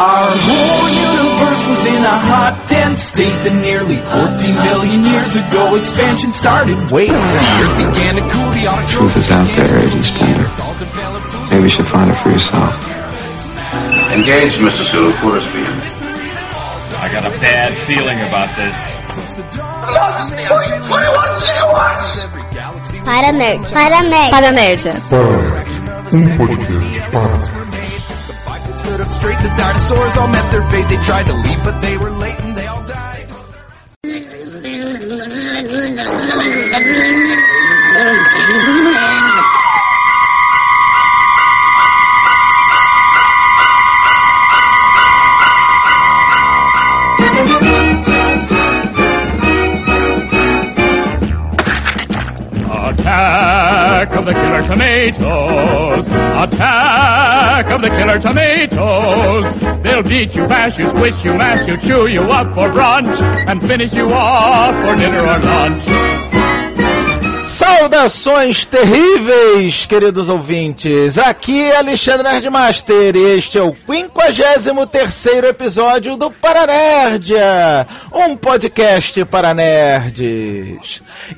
Our whole universe was in a hot, dense state that nearly 14 billion years ago expansion started. Wait, the Earth began to cool, the truth is out there, Agent Spender. Maybe you should find it for yourself. Engage, Mr. Sulu. Full speed. I got a bad feeling about this. Para nerd. Podcast para. Stood up straight, the dinosaurs all met their fate. They tried to leave, but they were late and they all died. Attack of the Killer Tomatoes! Attack of the Killer Tomatoes! They'll beat you, bash you, squish you, mash you, chew you up for brunch, and finish you off for dinner or lunch. Saudações terríveis, queridos ouvintes! Aqui é Alexandre Nerdmaster e este é o 53º episódio do Paranerdia, um podcast para nerds.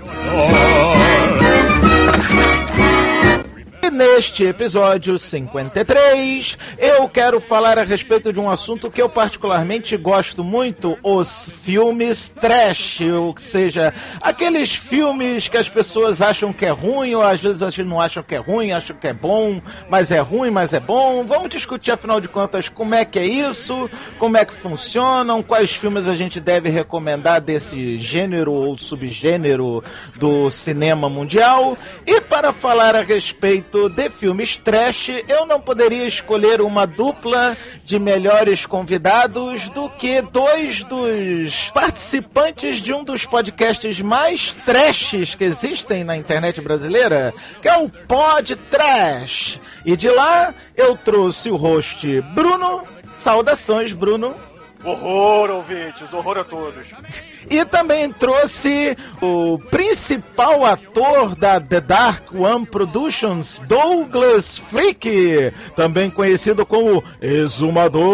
E neste episódio 53, eu quero falar a respeito de um assunto que eu particularmente gosto muito, os filmes trash, ou seja, aqueles filmes que as pessoas acham que é ruim, ou às vezes não acham que é ruim, acham que é bom, mas é ruim, mas é bom. Vamos discutir, afinal de contas, como é que é isso, como é que funcionam, quais filmes a gente deve recomendar desse gênero ou subgênero do cinema mundial. E para falar a respeito de filmes trash, eu não poderia escolher uma dupla de melhores convidados do que dois dos participantes de um dos podcasts mais trashes que existem na internet brasileira, que é o Pod Trash. E de lá eu trouxe o host Bruno. Saudações, Bruno. Horror, ouvintes, horror a todos. E também trouxe o principal ator da The Dark One Productions, Douglas Freak, também conhecido como Exumador.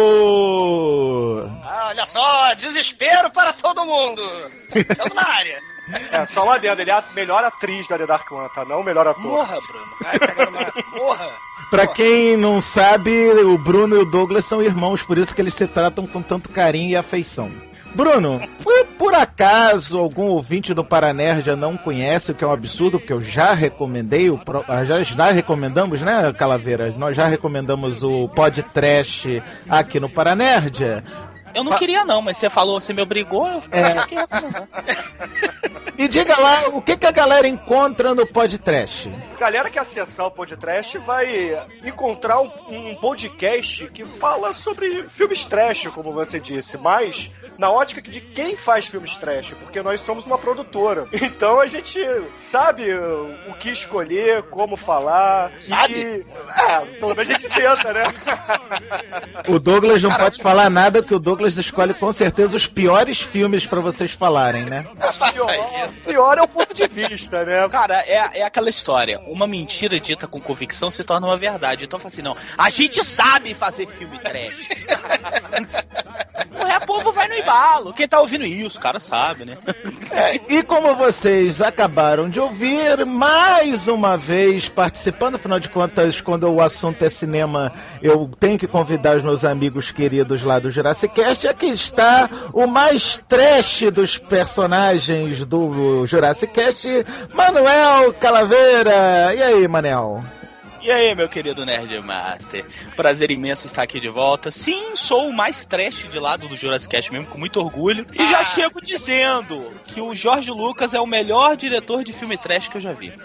Olha só, desespero para todo mundo. Estamos na área. Só lá dentro, ele é a melhor atriz da The Dark One, tá? Não o melhor ator. Morra, Bruno. Morra. Pra quem não sabe, o Bruno e o Douglas são irmãos, por isso que eles se tratam com tanto carinho e afeição. Bruno, por acaso algum ouvinte do Paranerdia não conhece, o que é um absurdo, porque eu já recomendei, já recomendamos, né, Calaveira? Nós já recomendamos o Pod Trash aqui no Paranerdia. Eu não queria não, mas você falou, você me obrigou, eu fiquei recomendando. E diga lá, o que a galera encontra no Pod Trash? Galera que acessar o Pod Trash vai encontrar um podcast que fala sobre filmes trash, como você disse, mas na ótica de quem faz filmes trash, porque nós somos uma produtora. Então a gente sabe o que escolher, como falar. Sabe? Pelo menos a gente tenta, né? O Douglas não pode falar nada, que o Douglas escolhe com certeza os piores filmes pra vocês falarem, né? Pior é o ponto de vista, né? Cara, é aquela história. Uma mentira dita com convicção se torna uma verdade. Então eu falo assim, não, a gente sabe fazer filme trash. O povo vai no embalo. Quem tá ouvindo isso, o cara sabe, né? E como vocês acabaram de ouvir, mais uma vez participando, afinal de contas, quando o assunto é cinema, eu tenho que convidar os meus amigos queridos lá do Jurassic Cast. Aqui está o mais trash dos personagens do Jurassic Cast, Manuel Calaveira. E aí, Manel? E aí, meu querido Nerdmaster? Prazer imenso estar aqui de volta. Sim, sou o mais trash de lado do Jurassic Cast mesmo, com muito orgulho. E já chego dizendo que o Jorge Lucas é o melhor diretor de filme trash que eu já vi.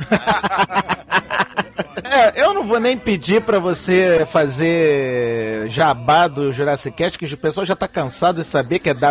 Eu não vou nem pedir pra você fazer jabá do Jurassic Cast, que o pessoal já tá cansado de saber que é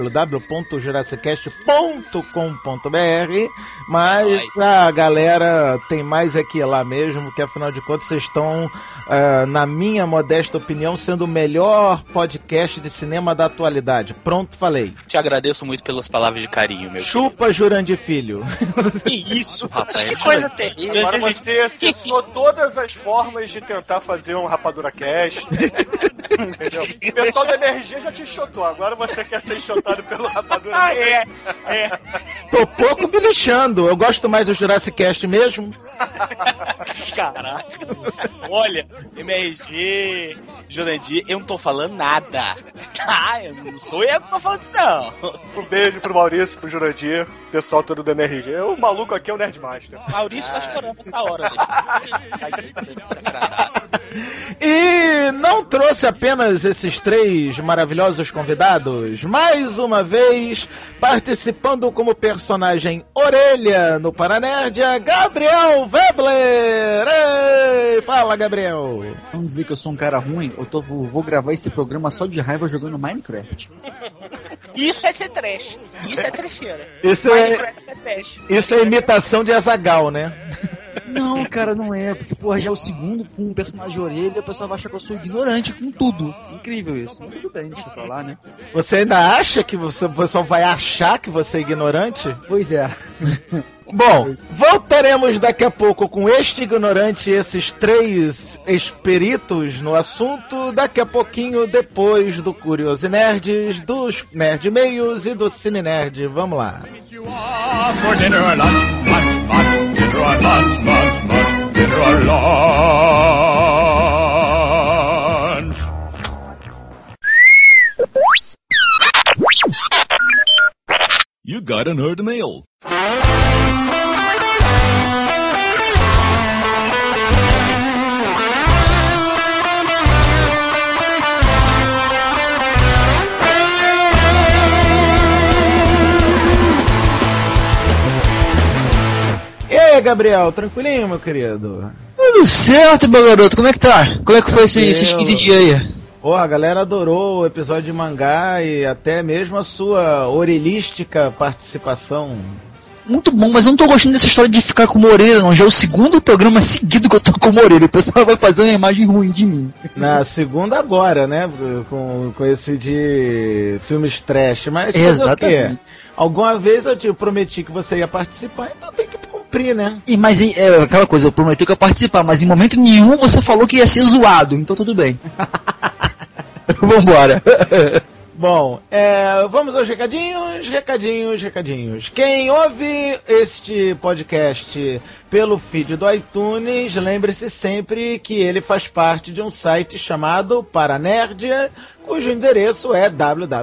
www.jurassicast.com.br, mas a galera tem mais aqui lá mesmo, que afinal de contas vocês estão, na minha modesta opinião, sendo o melhor podcast de cinema da atualidade. Pronto, falei. Te agradeço muito pelas palavras de carinho, meu Chupa, Jurandir Filho. Que isso, rapaz. Que coisa terrível. Agora você acessou testou todas as formas de tentar fazer um Rapadura Cast. Entendeu? O pessoal da MRG já te enxotou, agora você quer ser enxotado pelo Rapadura Cast. Tô pouco me lixando, eu gosto mais do Jurassic Cast mesmo. Caraca. Olha, MRG, Jurandir, eu não tô falando nada. Eu não sou eu que tô falando isso, não. Um beijo pro Maurício, pro Jurandir, pessoal todo do MRG. O maluco aqui é o Nerdmaster. Maurício tá chorando essa hora, E não trouxe apenas esses 3 maravilhosos convidados. Mais uma vez, participando como personagem Orelha no Paranerdia, Gabriel Webler! Ei, fala, Gabriel! Vamos dizer que eu sou um cara ruim, vou gravar esse programa só de raiva jogando Minecraft. Isso é ser trash. Isso é trecheira. Isso é imitação de Azaghal, né? Não, cara, não é, porque, porra, já é o segundo com um personagem Orelha, o pessoal vai achar que eu sou ignorante com tudo. Incrível isso. Mas tudo bem, deixa eu falar, né? Você ainda acha que o pessoal vai achar que você é ignorante? Pois é. Bom, voltaremos daqui a pouco com este ignorante e esses 3 espíritos no assunto, daqui a pouquinho depois do Curioso Nerds, dos Nerd Meios e do Cine Nerd. Vamos lá. For dinner or lunch, dinner or lunch, dinner or lunch. You got an Nerd Mail. E aí, Gabriel, tranquilinho, meu querido? Tudo certo, meu garoto, como é que tá? Como é que foi esses 15 dias aí? Pô, a galera adorou o episódio de mangá e até mesmo a sua orelística participação. Muito bom, mas eu não tô gostando dessa história de ficar com uma orelha, não. Já é o segundo programa seguido que eu tô com uma orelha. O pessoal vai fazer uma imagem ruim de mim. Na segunda agora, né? Com esse de filmes trash. Mas exatamente. Alguma vez eu te prometi que você ia participar, então tem que cumprir, né? Mas é aquela coisa, eu prometi que eu ia participar, mas em momento nenhum você falou que ia ser zoado, então tudo bem. Vambora. Bom, vamos aos recadinhos. Quem ouve este podcast pelo feed do iTunes, lembre-se sempre que ele faz parte de um site chamado Paranerdia, cujo endereço é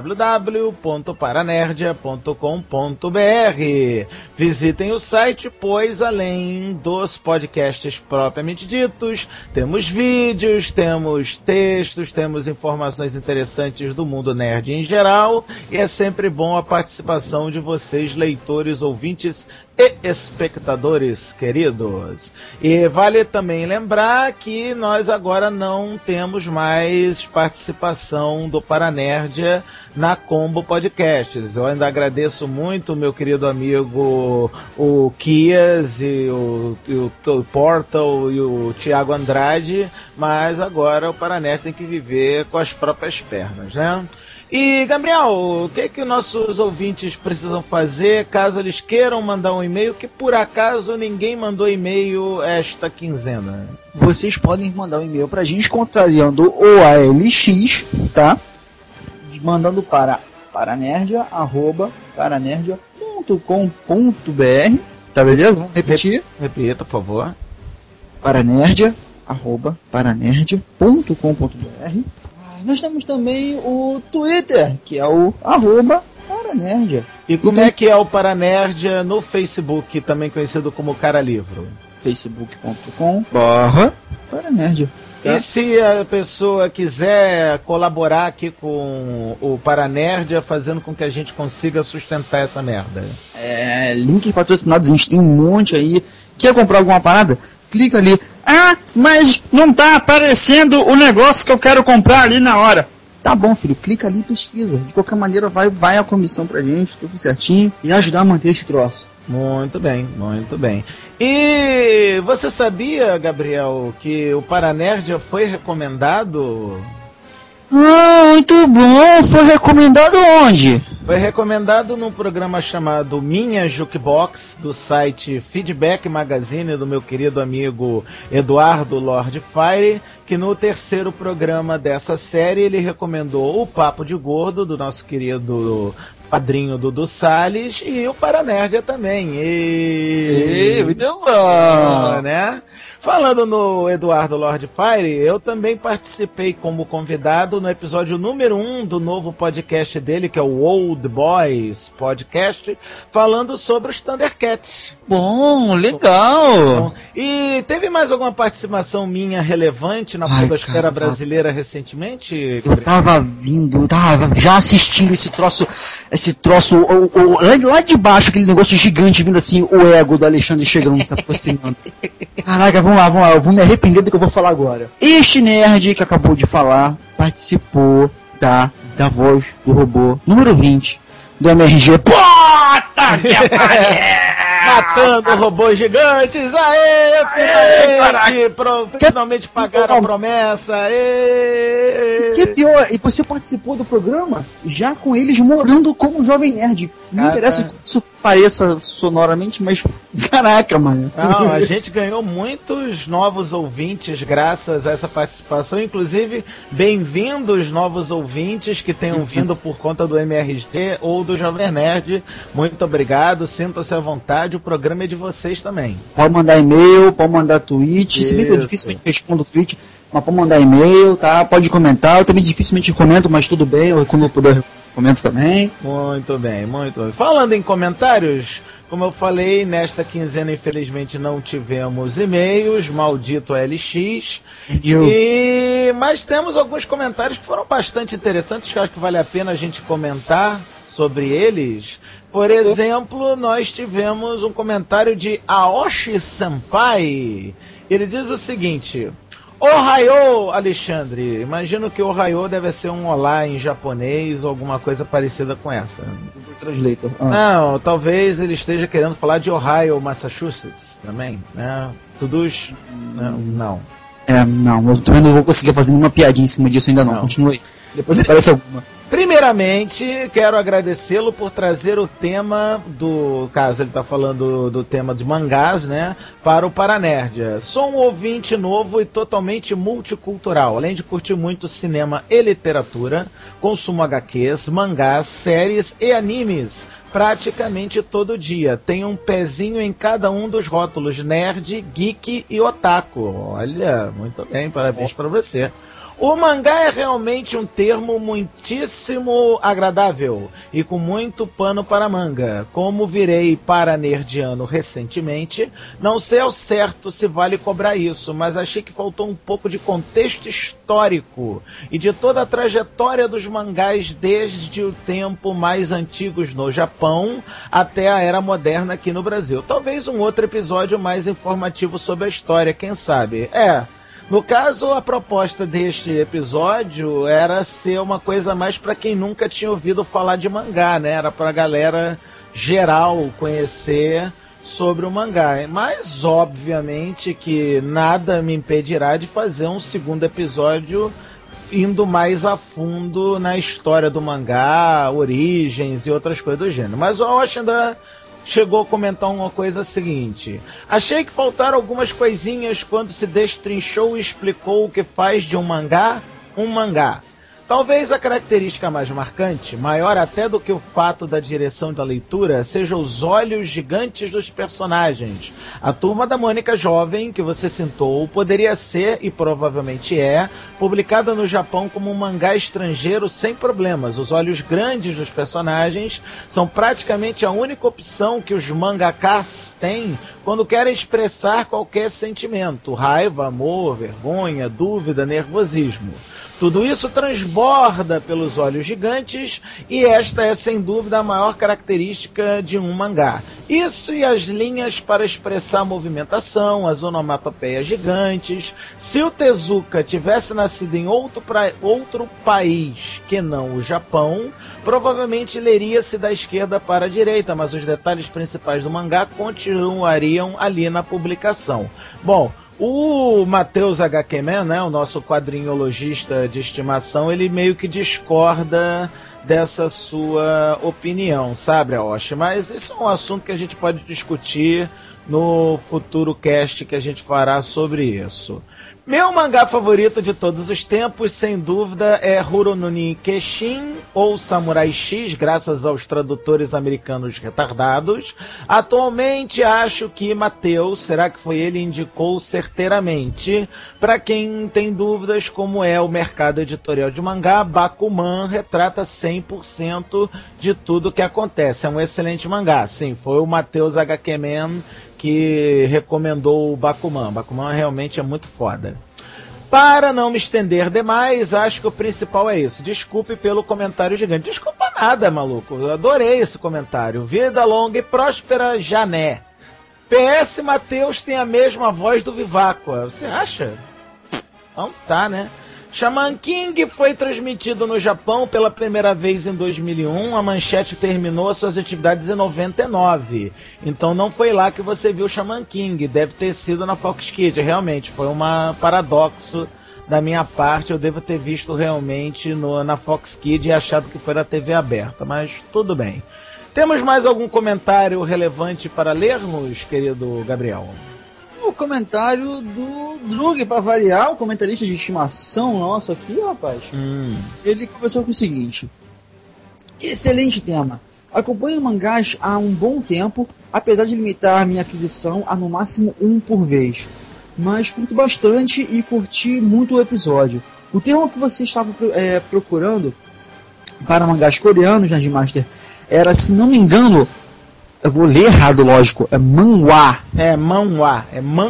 www.paranerdia.com.br. Visitem o site, pois além dos podcasts propriamente ditos, temos vídeos, temos textos, temos informações interessantes do mundo nerd em geral, e é sempre bom a participação de vocês, leitores, ouvintes e espectadores queridos. E vale também lembrar que nós agora não temos mais participação do Paranerdia na Combo Podcasts. Eu ainda agradeço muito o meu querido amigo o Kias e o Portal e o Thiago Andrade, mas agora o Paranerdia tem que viver com as próprias pernas, né? E, Gabriel, o que nossos ouvintes precisam fazer caso eles queiram mandar um e-mail, que por acaso ninguém mandou e-mail esta quinzena? Vocês podem mandar um e-mail pra gente contrariando o ALX, tá? Mandando para paranerdia@paranerdia.com.br, tá beleza? Vamos repetir? Repita, por favor. Paranerdia@paranerdia.com.br. Nós temos também o Twitter, que é o @Paranerdia. E como é que é o Paranerdia no Facebook, também conhecido como Cara Livro? facebook.com/Paranerdia. Tá? E se a pessoa quiser colaborar aqui com o Paranerdia, fazendo com que a gente consiga sustentar essa merda? Links patrocinados, a gente tem um monte aí. Quer comprar alguma parada? Clica ali. Ah, mas não tá aparecendo o negócio que eu quero comprar ali na hora. Tá bom, filho, clica ali e pesquisa. De qualquer maneira, vai a comissão pra gente, tudo certinho, e ajudar a manter esse troço. Muito bem, muito bem. E você sabia, Gabriel, que o Paranerdia foi recomendado? Ah, muito bom. Foi recomendado onde? Foi recomendado num programa chamado Minha Jukebox, do site Feedback Magazine, do meu querido amigo Eduardo Lord Fire, que no terceiro programa dessa série ele recomendou o Papo de Gordo, do nosso querido padrinho Dudu Salles, e o Paranerdia também. Muito bom! Né? Falando no Eduardo Lord Fire, eu também participei como convidado no episódio número 1 do novo podcast dele, que é o Old Boys Podcast, falando sobre os Thundercats. Bom, legal! E teve mais alguma participação minha relevante na podosfera brasileira recentemente? Eu tava já assistindo esse troço, lá de baixo, aquele negócio gigante vindo assim, o ego do Alexandre chegando, se aproximando. Caraca, vamos lá, eu vou me arrepender do que eu vou falar agora. Este nerd que acabou de falar participou da voz do robô número 20 do MRG. Puta que pariu! Matando robôs gigantes, finalmente pagaram a promessa, Que pior, e você participou do programa já com eles morando como Jovem Nerd. Não interessa que isso pareça sonoramente, mas caraca, mano. Não, a gente ganhou muitos novos ouvintes graças a essa participação, inclusive bem-vindos novos ouvintes que tenham vindo por conta do MRG ou do Jovem Nerd. Muito obrigado, sintam-se à vontade. O programa é de vocês também. Pode mandar e-mail, pode mandar tweet. Se bem que eu dificilmente respondo tweet, mas pode mandar e-mail, tá? Pode comentar. Eu também dificilmente comento, mas tudo bem. Quando eu puder, comento também. Muito bem, muito bem. Falando em comentários, como eu falei, nesta quinzena, infelizmente, não tivemos e-mails. Maldito LX. Mas temos alguns comentários que foram bastante interessantes, que eu acho que vale a pena a gente comentar sobre eles. Por exemplo, nós tivemos um comentário de Aoshi Senpai. Ele diz o seguinte: Ohayou, Alexandre. Imagino que Ohayou deve ser um olá em japonês ou alguma coisa parecida com essa. Translator. Não, talvez ele esteja querendo falar de Ohio, Massachusetts também, né? Tudus? Não. Não, eu também não vou conseguir fazer nenhuma piadinha em cima disso ainda não. Continue. Depois aparece alguma. Primeiramente, quero agradecê-lo por trazer o tema do... Caso ele está falando do tema de mangás, né? Para o Paranerdia. Sou um ouvinte novo e totalmente multicultural. Além de curtir muito cinema e literatura, consumo HQs, mangás, séries e animes praticamente todo dia. Tenho um pezinho em cada um dos rótulos: nerd, geek e otaku. Olha, muito bem, parabéns para você. O mangá é realmente um termo muitíssimo agradável e com muito pano para manga. Como virei paranerdiano recentemente, não sei ao certo se vale cobrar isso, mas achei que faltou um pouco de contexto histórico e de toda a trajetória dos mangás desde o tempo mais antigos no Japão até a era moderna aqui no Brasil. Talvez um outro episódio mais informativo sobre a história, quem sabe? No caso, a proposta deste episódio era ser uma coisa mais para quem nunca tinha ouvido falar de mangá, né? Era pra galera geral conhecer sobre o mangá. Mas, obviamente, que nada me impedirá de fazer um segundo episódio indo mais a fundo na história do mangá, origens e outras coisas do gênero. Mas o Aoshi ainda chegou a comentar uma coisa seguinte: achei que faltaram algumas coisinhas quando se destrinchou e explicou o que faz de um mangá. Talvez a característica mais marcante, maior até do que o fato da direção da leitura, seja os olhos gigantes dos personagens. A Turma da Mônica Jovem, que você citou, poderia ser, e provavelmente é, publicada no Japão como um mangá estrangeiro sem problemas. Os olhos grandes dos personagens são praticamente a única opção que os mangakas têm quando querem expressar qualquer sentimento: raiva, amor, vergonha, dúvida, nervosismo. Tudo isso transborda pelos olhos gigantes e esta é sem dúvida a maior característica de um mangá. Isso e as linhas para expressar a movimentação, as onomatopeias gigantes. Se o Tezuka tivesse nascido em outro país que não o Japão, provavelmente leria-se da esquerda para a direita, mas os detalhes principais do mangá continuariam ali na publicação. Bom, o Matheus HQ Man, né, o nosso quadrinhologista de estimação, ele meio que discorda dessa sua opinião, sabe, Aoshi? Mas isso é um assunto que a gente pode discutir no futuro cast que a gente fará sobre isso. Meu mangá favorito de todos os tempos, sem dúvida, é Rurouni Kenshin, ou Samurai X, graças aos tradutores americanos retardados. Atualmente, acho que Matheus, será que foi ele, indicou certeiramente. Para quem tem dúvidas como é o mercado editorial de mangá, Bakuman retrata 100% de tudo que acontece. É um excelente mangá, sim, foi o Matheus HQ Man que recomendou o Bakuman. Bakuman realmente é muito foda. Para não me estender demais, acho que o principal é isso. Desculpe pelo comentário gigante. Desculpa nada, maluco. Eu adorei esse comentário. Vida longa e próspera, Jané. PS, Matheus tem a mesma voz do Viváqua. Você acha? Não tá, né? Shaman King foi transmitido no Japão pela primeira vez em 2001. A Manchete terminou suas atividades em 99. Então não foi lá que você viu Shaman King. Deve ter sido na Fox Kids. Realmente, foi um paradoxo da minha parte. Eu devo ter visto realmente na Fox Kids e achado que foi na TV aberta. Mas tudo bem. Temos mais algum comentário relevante para lermos, querido Gabriel? O comentário do Drug, para variar, o comentarista de estimação nosso aqui, rapaz. Ele começou com o seguinte: excelente tema. Acompanho mangás há um bom tempo, apesar de limitar a minha aquisição a no máximo um por vez. Mas curto bastante e curti muito o episódio. O termo que você estava procurando para mangás coreanos, Nerdmaster, era, se não me engano, eu vou ler errado, lógico, é manhwa. É manhwa.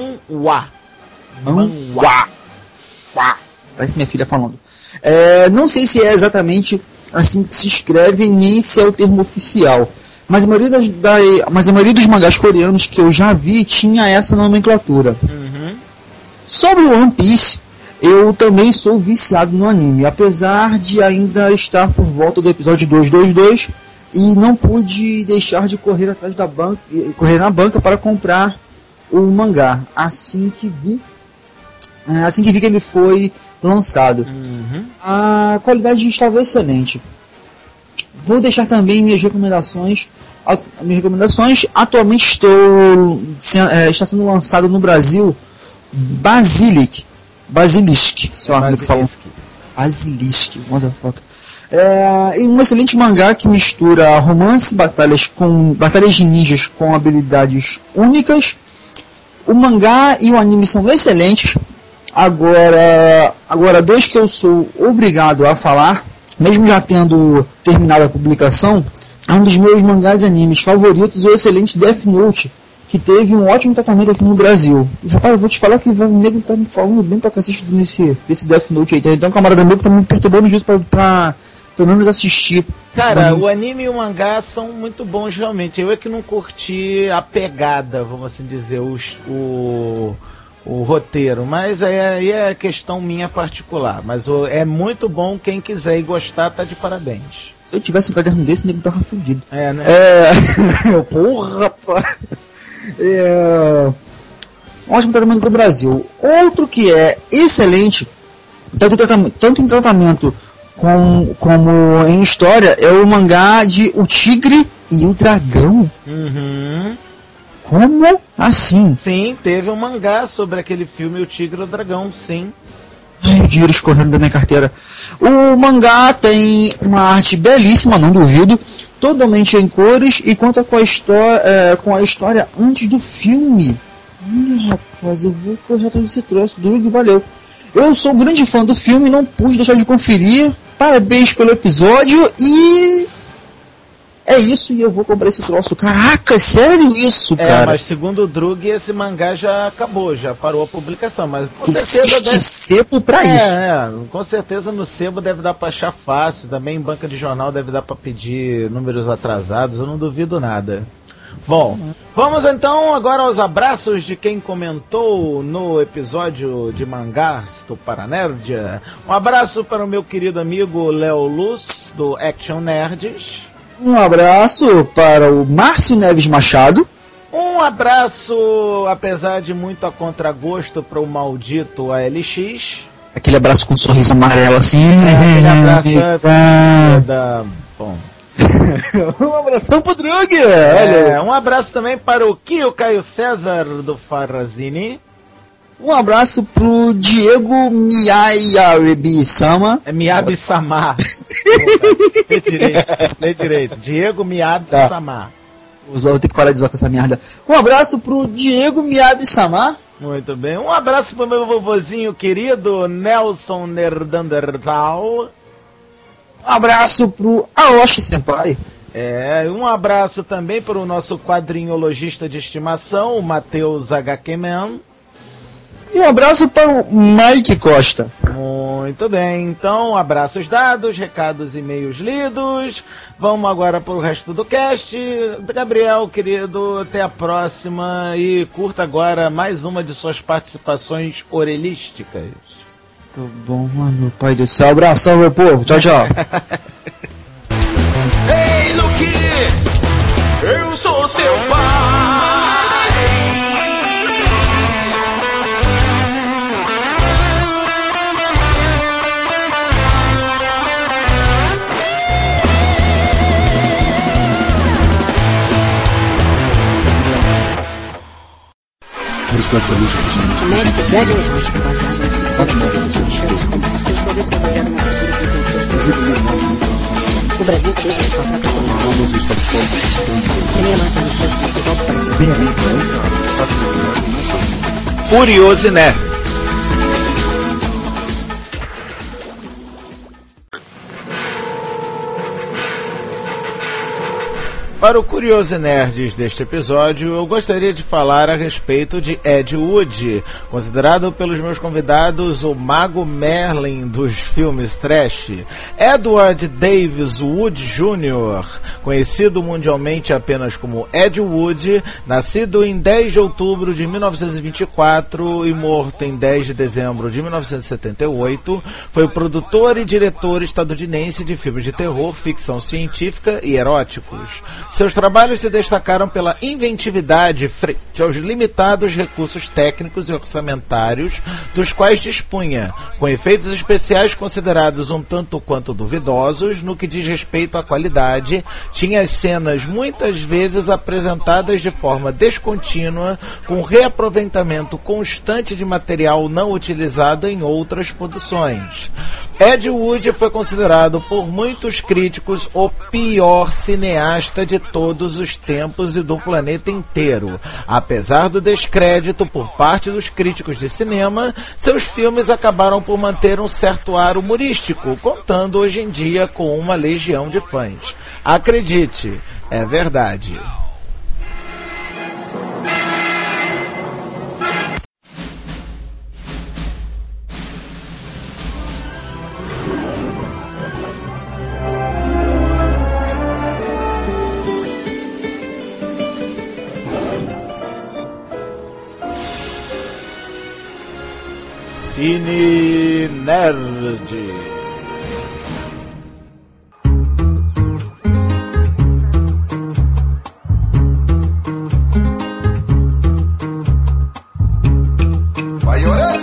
Parece minha filha falando. Não sei se é exatamente assim que se escreve, nem se é o termo oficial. Mas a maioria dos mangás coreanos que eu já vi tinha essa nomenclatura. Sobre o One Piece, eu também sou viciado no anime, apesar de ainda estar por volta do episódio 222 e não pude deixar de correr na banca para comprar o mangá assim que vi que ele foi lançado. A qualidade estava excelente. Vou deixar também minhas recomendações. Atualmente está sendo lançado no Brasil Basilisk, sei lá como é que falam. Basilisk, motherfucker. Um excelente mangá que mistura romance, batalhas de ninjas com habilidades únicas. O mangá e o anime são excelentes. Agora dois que eu sou obrigado a falar, mesmo já tendo terminado a publicação, é um dos meus mangás e animes favoritos, o excelente Death Note, que teve um ótimo tratamento aqui no Brasil. E, rapaz, eu vou te falar que o nego tá me falando bem pra cacete desse Death Note aí. Então, um camarada meu que tá me perturbando justo pra pelo menos assistir. Cara, o anime e o mangá são muito bons realmente. Eu é que não curti a pegada, vamos assim dizer, o roteiro. Mas aí é questão minha particular. Mas é muito bom, quem quiser e gostar, tá de parabéns. Se eu tivesse um caderno desse, o nego tava fudido. Né? Porra, rapaz. Ótimo tratamento do Brasil. Outro que é excelente, tanto em tratamento como em história, é o mangá de O Tigre e o Dragão. Como assim? Sim, teve um mangá sobre aquele filme O Tigre e o Dragão, sim. Ai, dinheiro escorrendo da minha carteira. O mangá tem uma arte belíssima, não duvido, totalmente em cores e conta com a história antes do filme. Olha, rapaz, eu vou correr atrás desse troço, Drug, valeu. Eu sou um grande fã do filme, não pude deixar de conferir. Parabéns pelo episódio e é isso, e eu vou comprar esse troço. Caraca, é sério isso, cara? Mas segundo o Drug, esse mangá já acabou, já parou a publicação, mas com certeza sebo pra isso. Com certeza no sebo deve dar pra achar fácil, também em banca de jornal deve dar pra pedir números atrasados, eu não duvido nada. Bom, vamos então agora aos abraços de quem comentou no episódio de mangás do Paranerdia. Um abraço para o meu querido amigo Léo Luz, do Action Nerds. Um abraço para o Márcio Neves Machado. Um abraço, apesar de muito a contragosto, para o maldito ALX. Aquele abraço com um sorriso amarelo assim. Aquele abraço bom. Um abração pro Drug! Um abraço também para o Kio Caio César do Farrazini. Um abraço pro Diego Miyabi-sama. É Miyabi-sama. Lê direito. Diego Miyabi-sama. Vou ter que parar de usar com essa merda. Um abraço pro Diego Miyabi-sama. Muito bem. Um abraço pro meu vovozinho querido, Nelson Nerdandertal. Um abraço pro Aoshi Senpai. Um abraço também para o nosso quadrinhologista de estimação, o Matheus HQ-Man. E um abraço para o Mike Costa. Muito bem, então, abraços dados, recados e e-mails lidos. Vamos agora para o resto do cast. Gabriel, querido, até a próxima e curta agora mais uma de suas participações orelísticas. Tá bom, mano, pai do céu. Abração, meu povo. Tchau, tchau. Ei, Luke, eu sou seu pai. O Brasil tinha que passar por Curioso, né? Para o Curioso Nerds deste episódio, eu gostaria de falar a respeito de Ed Wood, considerado pelos meus convidados o Mago Merlin dos filmes trash. Edward Davis Wood Jr., conhecido mundialmente apenas como Ed Wood, nascido em 10 de outubro de 1924 e morto em 10 de dezembro de 1978, foi o produtor e diretor estadunidense de filmes de terror, ficção científica e eróticos. Seus trabalhos se destacaram pela inventividade frente aos limitados recursos técnicos e orçamentários dos quais dispunha, com efeitos especiais considerados um tanto quanto duvidosos no que diz respeito à qualidade. Tinha as cenas muitas vezes apresentadas de forma descontínua, com reaproveitamento constante de material não utilizado em outras produções. Ed Wood foi considerado por muitos críticos o pior cineasta de todos os tempos e do planeta inteiro. Apesar do descrédito por parte dos críticos de cinema, seus filmes acabaram por manter um certo ar humorístico, contando hoje em dia com uma legião de fãs. Acredite, é verdade. Cine Nerd. Vai orar.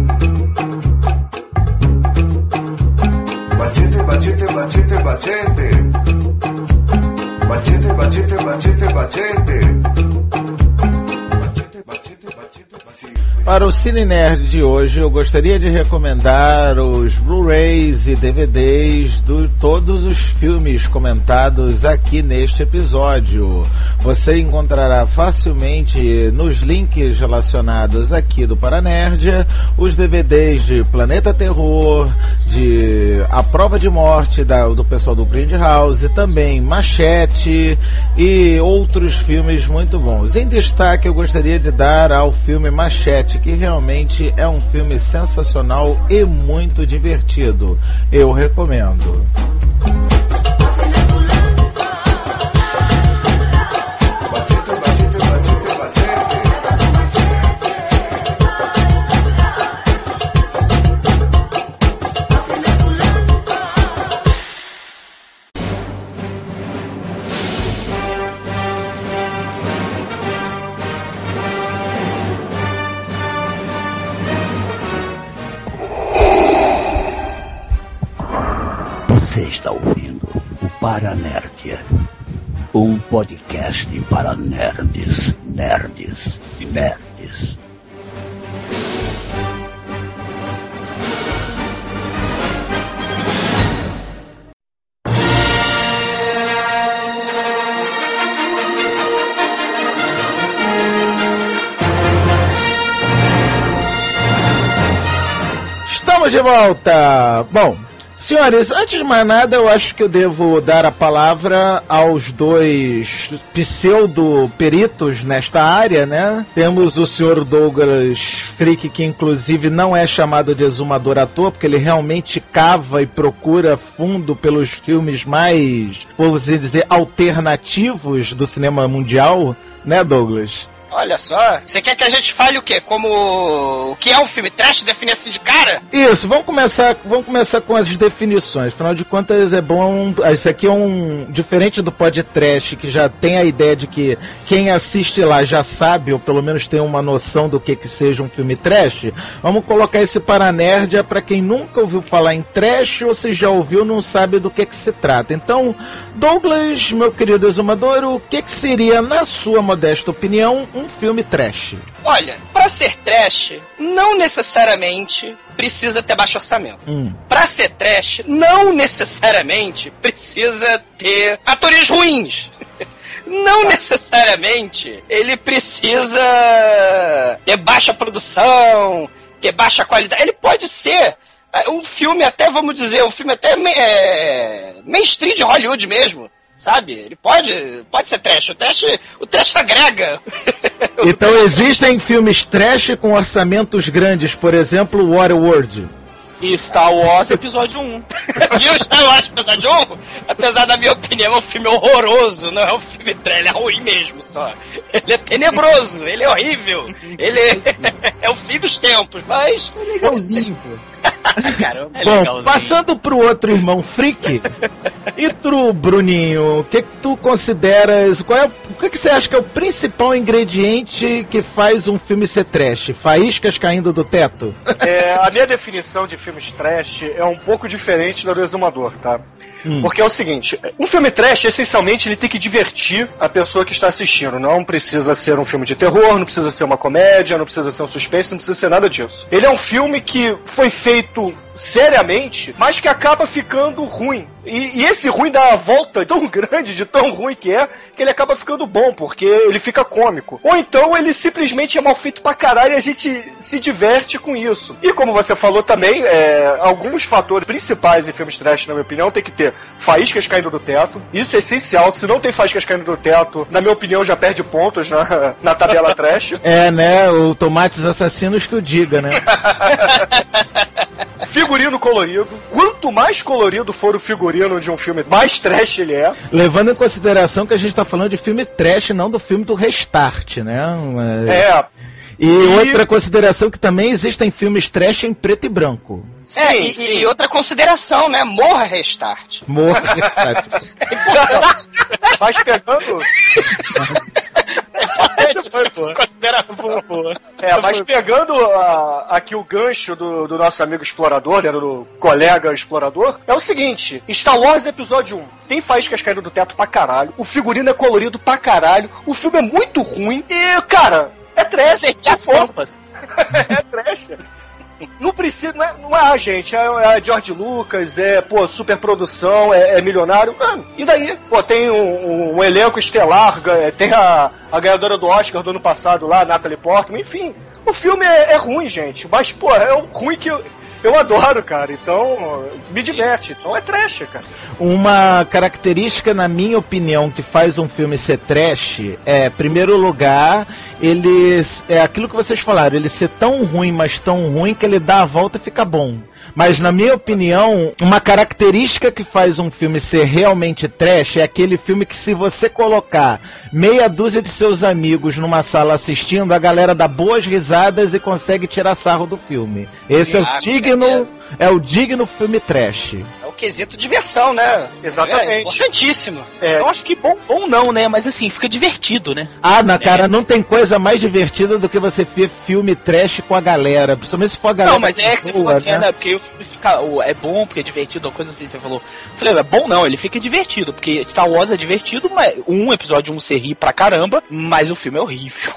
Bachete, bachete, bachete, bachete. Bachete, bachete, bachete, bachete. Para o Cine Nerd de hoje, eu gostaria de recomendar os Blu-rays e DVDs de todos os filmes comentados aqui neste episódio. Você encontrará facilmente nos links relacionados aqui do Paranerdia os DVDs de Planeta Terror, de A Prova de Morte do pessoal do Grindhouse, também Machete e outros filmes muito bons. Em destaque, eu gostaria de dar ao filme Machete, que realmente é um filme sensacional e muito divertido. Eu recomendo. está ouvindo o Paranerdia, um podcast para nerds, nerds e nerds. Estamos de volta! Bom, senhores, antes de mais nada, eu acho que eu devo dar a palavra aos dois pseudo-peritos nesta área, né? Temos o senhor Douglas Freak, que inclusive não é chamado de exumador à toa, porque ele realmente cava e procura fundo pelos filmes mais, vamos dizer, alternativos do cinema mundial, né, Douglas? Olha só, você quer que a gente fale o quê? Como o que é um filme trash? Definir assim de cara? Isso, vamos começar com as definições. Afinal de contas, é bom. Isso aqui é diferente do podcast, que já tem a ideia de que quem assiste lá já sabe, ou pelo menos tem uma noção do que seja um filme trash. Vamos colocar esse Paranerdia para quem nunca ouviu falar em trash, ou se já ouviu, não sabe do que se trata. Então, Douglas, meu querido exumador, o que seria, na sua modesta opinião, um filme trash? Olha, pra ser trash, não necessariamente precisa ter baixo orçamento. Pra ser trash, não necessariamente precisa ter atores ruins. Não necessariamente ele precisa ter baixa produção, ter baixa qualidade. Ele pode ser um filme até, vamos dizer, um filme até mainstream de Hollywood mesmo. Sabe? Ele pode ser trash. O trash agrega. Então existem filmes trash com orçamentos grandes, por exemplo, Waterworld. E Star Wars Episódio 1. E o Star Wars Episódio 1, apesar da minha opinião, é um filme horroroso. Não é um filme trash, ele é ruim mesmo só. Ele é tenebroso, ele é horrível. Ele é o fim dos tempos, mas... É legalzinho, pô. Caramba, é bom, legalzinho. passando pro outro irmão Freak, e tu, Bruninho, o que tu consideras, o que você acha que é o principal ingrediente que faz um filme ser trash? Faíscas caindo do teto? A minha definição de filmes trash é um pouco diferente da do Exumador, tá? Porque é o seguinte, um filme trash, essencialmente, ele tem que divertir a pessoa que está assistindo. Não precisa ser um filme de terror, não precisa ser uma comédia, não precisa ser um suspense, não precisa ser nada disso. Ele é um filme que foi feito seriamente, mas que acaba ficando ruim. E esse ruim dá uma volta tão grande, de tão ruim que ele acaba ficando bom, porque ele fica cômico. Ou então ele simplesmente é mal feito pra caralho e a gente se diverte com isso. E como você falou também, alguns fatores principais em filmes trash, na minha opinião, tem que ter faíscas caindo do teto. Isso é essencial. Se não tem faíscas caindo do teto, na minha opinião, já perde pontos na tabela trash. Né? O Tomates Assassinos que o diga, né? Figurino colorido. Quanto mais colorido for o figurino de um filme, mais trash ele é. Levando em consideração que a gente tá falando de filme trash, não do filme do Restart, né? E outra consideração que também existem filmes trash em preto e branco. Sim. E outra consideração, né? Morra Restart. Morra Restart. Mas pegando... consideração. Mas pegando aqui o gancho do nosso amigo explorador, né, do colega explorador, é o seguinte: Star Wars Episódio 1 tem faíscas caindo do teto pra caralho, o figurino é colorido pra caralho, o filme é muito ruim e, cara, é trash. É trash. Não precisa, não é a gente, é George Lucas, super produção, é milionário. E daí? Tem um elenco estelar, tem a ganhadora do Oscar do ano passado lá, Natalie Portman, enfim. O filme é ruim, gente, mas, é um ruim que eu adoro, cara, então me diverte, então é trash, cara. Uma característica, na minha opinião, que faz um filme ser trash em primeiro lugar, ele é aquilo que vocês falaram, ele ser tão ruim, mas tão ruim que ele dá a volta e fica bom. Mas, na minha opinião, uma característica que faz um filme ser realmente trash é aquele filme que, se você colocar meia dúzia de seus amigos numa sala assistindo, a galera dá boas risadas e consegue tirar sarro do filme. Esse é o digno filme trash. É o quesito diversão, né? Exatamente. É importantíssimo. Eu acho que bom não, né? Mas assim, fica divertido, né? Cara, não tem coisa mais divertida do que você ver filme trash com a galera. Principalmente se for a galera. Não, mas é que você falou assim, né? Porque o filme fica. É bom, porque é divertido, uma coisa assim, você falou. Eu falei, é bom não, ele fica divertido, porque Star Wars é divertido, mas episódio 1 você ri pra caramba, mas o filme é horrível.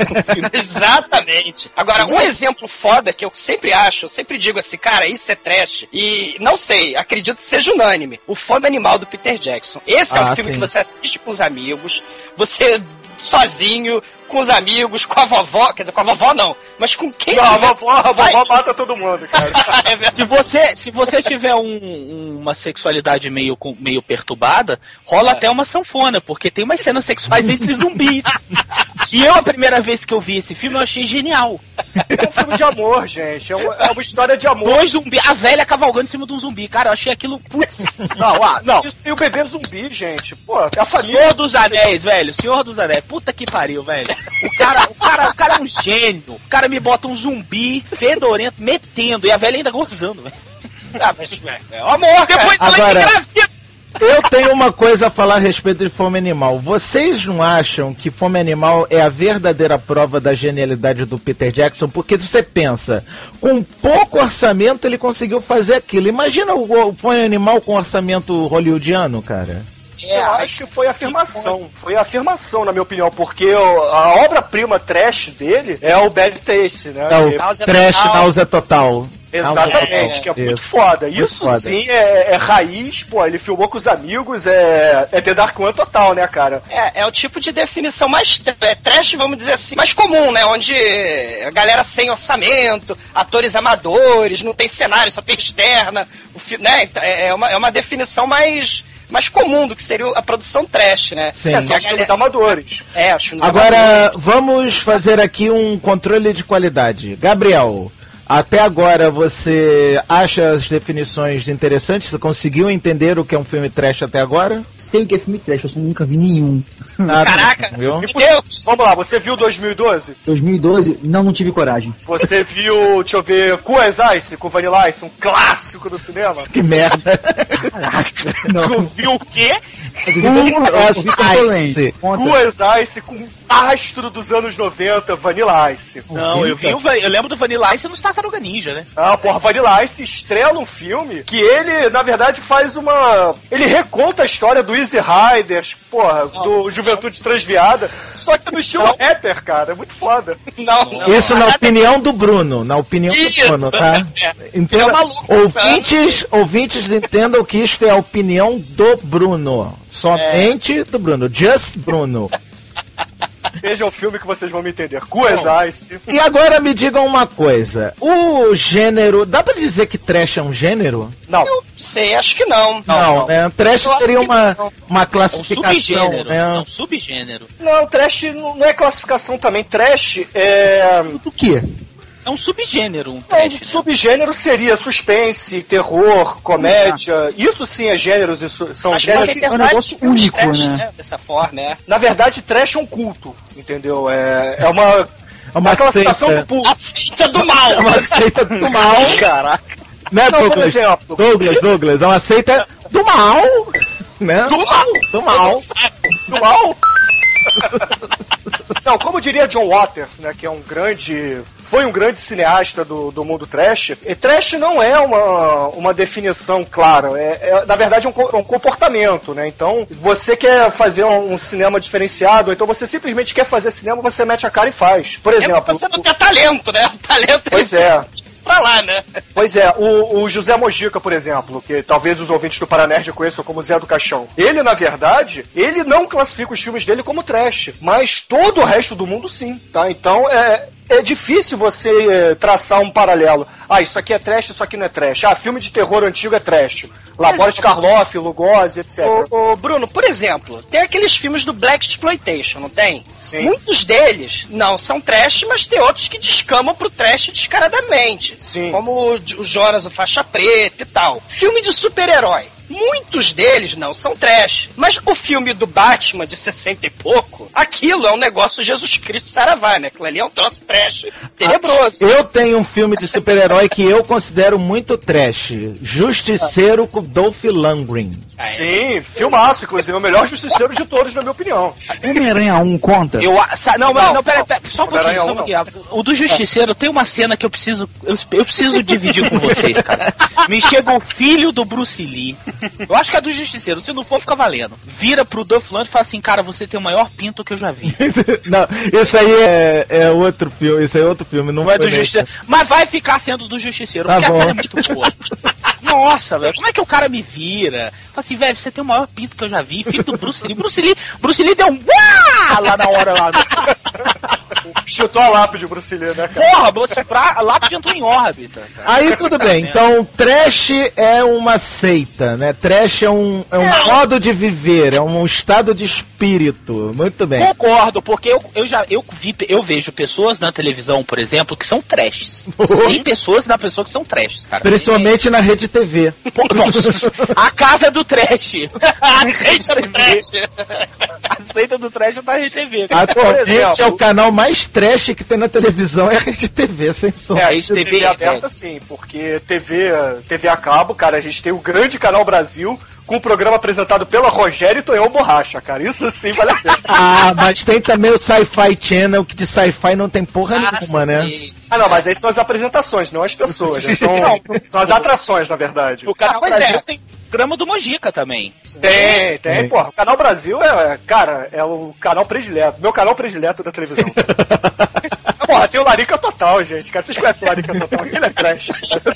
Exatamente. Agora, um exemplo foda que eu sempre digo assim, cara, isso é trash. E não sei, acredito que seja unânime. O Fome Animal do Peter Jackson. Esse é um filme que você assiste com os amigos, você sozinho, com os amigos, com a vovó, quer dizer, com a vovó não, mas com quem não, a vovó mata todo mundo, cara. Se você tiver uma sexualidade meio perturbada, rola até uma sanfona, porque tem umas cenas sexuais entre zumbis. E a primeira vez que eu vi esse filme, eu achei genial. É um filme de amor, gente. É uma história de amor. 2 zumbis, a velha cavalgando em cima de um zumbi. Cara, eu achei aquilo. Putz. Não. E o bebê zumbi, gente. Pô, é a família. Senhor dos Anéis, velho. Senhor dos Anéis. Puta que pariu, velho. O cara é um gênio. O cara me bota um zumbi fedorento metendo. E a velha ainda gozando, velho. Mas, é o amor, depois ela engravida. Eu tenho uma coisa a falar a respeito de Fome Animal. Vocês não acham que Fome Animal é a verdadeira prova da genialidade do Peter Jackson? Porque você pensa, com pouco orçamento ele conseguiu fazer aquilo. Imagina o Fome Animal com orçamento hollywoodiano, cara. Eu acho que foi afirmação. Foi afirmação, na minha opinião, porque a obra-prima trash dele é o Bad Taste, né? É o trash náusea total. Exatamente, que é muito foda. Isso sim é raiz, pô, ele filmou com os amigos, é The Dark One total, né, cara? É o tipo de definição mais trash, vamos dizer assim, mais comum, né? Onde a galera sem orçamento, atores amadores, não tem cenário, só tem externa, né? É uma definição mais comum do que seria a produção trash, né? Sim. São os filmes amadores. Os filmes Agora, vamos fazer aqui um controle de qualidade. Gabriel, até agora você acha as definições interessantes? Você conseguiu entender o que é um filme trash até agora? Sei o que é filme trash, eu só nunca vi nenhum. Caraca, viu? Meu Deus! Vamos lá, você viu 2012? 2012? Não tive coragem. Você viu, deixa eu ver, Cool as Ice, com Vanilla Ice, um clássico do cinema? Que merda! Caraca, não. Viu o quê? Cool as Ice com astro dos anos 90, Vanilla Ice. Não, eu lembro do Vanilla Ice no Tartaruga Ninja, né? Porra, Vanilla Ice estrela um filme que ele, na verdade, faz ele reconta a história do Easy Riders, porra, do Juventude Transviada, só que no estilo rapper, cara, é muito foda. Isso na opinião do Bruno, Bruno, tá? Entenda, maluco, ouvintes entendam que isto é a opinião do Bruno. Somente do Bruno, just Bruno. Veja o filme que vocês vão me entender. Cool as Ice. E agora me digam uma coisa. O gênero... Dá pra dizer que trash é um gênero? Não. Eu sei, acho que não. Não, né? Trash seria uma classificação, né? Um subgênero. Não, trash não é classificação também. Trash é... O quê? É um subgênero. Um subgênero seria suspense, terror, comédia. Isso sim é gêneros. São gêneros. É um negócio único, trash, né? Dessa forma, né? Na verdade, trash é um culto, entendeu? É uma classificação do culto. A seita do mal. É uma seita do mal. Caraca. Né, Não, por exemplo. Douglas, é uma seita do mal. Né? Do mal. Não, como diria John Waters, né, que foi um grande cineasta do mundo trash, e trash não é uma definição clara, na verdade é um comportamento, né? Então, você quer fazer um cinema diferenciado, então você simplesmente quer fazer cinema, você mete a cara e faz. Por exemplo... Você não tem talento, né? Talento pois é. Pra lá, né? Pois é, o José Mojica, por exemplo, que talvez os ouvintes do Paranerd conheçam como Zé do Caixão. Ele, na verdade, ele não classifica os filmes dele como trash, mas todo o resto do mundo sim, tá? Então é difícil você traçar um paralelo. Isso aqui é trash, isso aqui não é trash. Filme de terror antigo é trash. Boris Karloff, Lugosi, etc. Ô, Bruno, por exemplo, tem aqueles filmes do Black Exploitation, não tem? Sim. Muitos deles não são trash, mas tem outros que descamam pro trash descaradamente. Sim. Como o Jonas, o Faixa Preta e tal. Filme de super-herói. Muitos deles não são trash. Mas o filme do Batman de 60 e pouco, aquilo é um negócio Jesus Cristo Saravá, né? Aquilo ali é um troço trash tenebroso. Eu tenho um filme de super-herói que eu considero muito trash. Justiceiro com Dolph Lundgren. Sim, filmaço, inclusive, é o melhor Justiceiro de todos, na minha opinião. Homem-Aranha 1 conta? Não, pera, só um pouquinho. O do Justiceiro tem uma cena que eu preciso dividir com vocês, cara. Me chega o filho do Bruce Lee. Eu acho que é do Justiceiro, se não for, fica valendo. Vira pro Dolph Lundgren e fala assim, cara, você tem o maior pinto que eu já vi. Não, esse aí é outro filme, esse é outro filme, não é do Justiceiro. Mas vai ficar sendo do Justiceiro, tá porque bom. A cena é muito boa. Nossa, velho, como é que o cara me vira? Fala assim, velho, você tem o maior pinto que eu já vi, filho do Bruce Lee. Bruce Lee deu um uá lá na hora lá. Chutou a lápide, Bruce Lee, né, cara? Porra, a lápide entrou em órbita, cara. Aí tudo bem, então trash é uma seita, né? Trash é um modo de viver, é um estado de espírito. Muito bem. Concordo, porque eu vejo pessoas na televisão, por exemplo, que são trashes. Tem pessoas que são trashes, cara. Principalmente na Rede TV. Nossa, a casa do trash. A seita do trash. A seita do trash tá na Rede TV. Atualmente é o canal mais trash que tem na televisão, é a Rede TV, sem som. A Rede TV aberta sim, porque TV a cabo, cara, a gente tem o grande Canal Brasil, com o programa apresentado pela Rogério e Tonhão Borracha, cara. Isso sim vale a pena. Mas tem também o Sci-Fi Channel, que de sci-fi não tem porra nenhuma, né? Não, mas aí são as apresentações, não as pessoas. Né? São as atrações, na verdade. O Canal Brasil tem programa do Mojica também. Tem, porra. O Canal Brasil é o canal predileto, meu canal predileto da televisão. Porra, tem o Larica Total, gente. Cara, vocês conhecem o Larica Total? Ele é trash.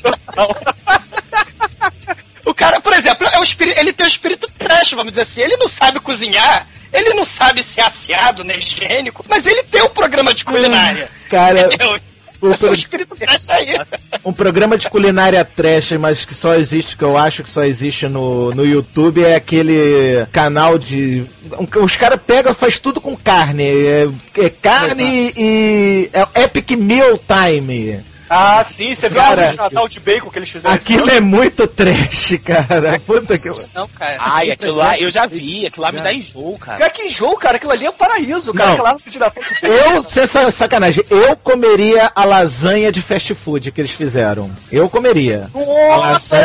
O cara, por exemplo, ele tem um espírito trash, vamos dizer assim. Ele não sabe cozinhar, ele não sabe ser asseado, né, higiênico, mas ele tem um programa de culinária. Cara, o espírito trash aí. Um programa de culinária trash, mas que eu acho que só existe no YouTube, é aquele canal de... Os caras pegam e faz tudo com carne. É carne e... É Epic Meal Time. Ah, sim, você viu o Natal de bacon que eles fizeram? Aquilo é muito trash, cara. Puta que... Não, cara. Ai, aquilo lá, eu já vi, aquilo lá me dá enjoo, cara. Cara, que enjoo, cara, aquilo ali é um paraíso, cara. Aquilo lá no de Natal de bacon. Sem sacanagem, eu comeria a lasanha de fast food que eles fizeram. Eu comeria. Nossa!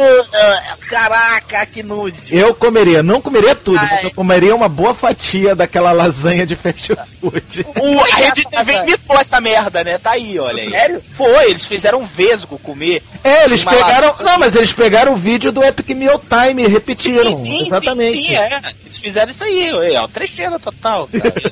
Caraca, que nojo. Eu comeria, não comeria tudo, mas eu comeria uma boa fatia daquela lasanha de fast food. A Rede TV imitou essa merda, né? Tá aí, olha aí. Sério? Eles fizeram um vesgo comer. Eles pegaram. Não, mas eles pegaram o vídeo do Epic Meal Time e repetiram. Sim, exatamente. Sim, eles fizeram isso aí, ó. Trecheira total,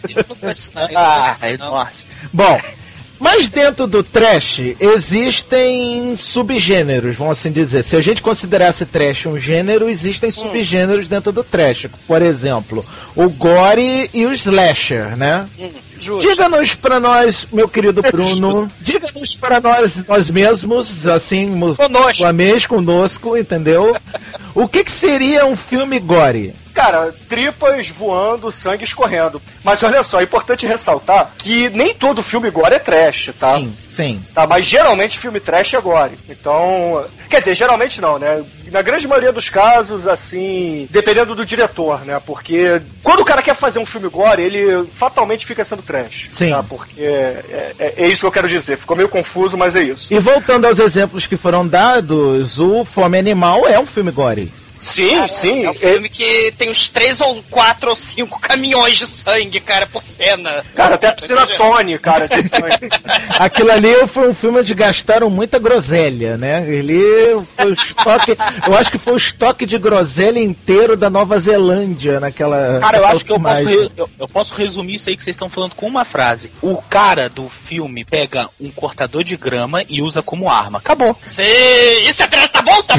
cara. Nossa. Bom. Mas dentro do trash existem subgêneros, vamos assim dizer. Se a gente considerasse trash um gênero, existem subgêneros dentro do trash. Por exemplo, o gore e o slasher, né? Diga-nos pra nós, meu querido Bruno, diga-nos pra nós mesmos, assim, conosco, entendeu? O que seria um filme gore? Cara, tripas voando, sangue escorrendo. Mas olha só, é importante ressaltar que nem todo filme gore é trash, tá? Sim. Tá, mas geralmente filme trash é gore. Então, quer dizer, geralmente não, né? Na grande maioria dos casos, assim, dependendo do diretor, né? Porque quando o cara quer fazer um filme gore, ele fatalmente fica sendo trash. Sim. Tá? Porque é isso que eu quero dizer. Ficou meio confuso, mas é isso. E voltando aos exemplos que foram dados, o Fome Animal é um filme gore. Sim, cara, sim. É um filme que tem uns 3 ou 4 ou 5 caminhões de sangue, cara, por cena. Cara, até a piscina Tony, cara, de sangue. Aquilo ali foi um filme onde gastaram muita groselha, né? Ele foi o estoque, eu acho que foi o estoque de groselha inteiro da Nova Zelândia naquela... Cara, eu acho que eu posso resumir isso aí que vocês estão falando com uma frase. O cara do filme pega um cortador de grama e usa como arma. Acabou. Sim, isso é trash, tá bom, tá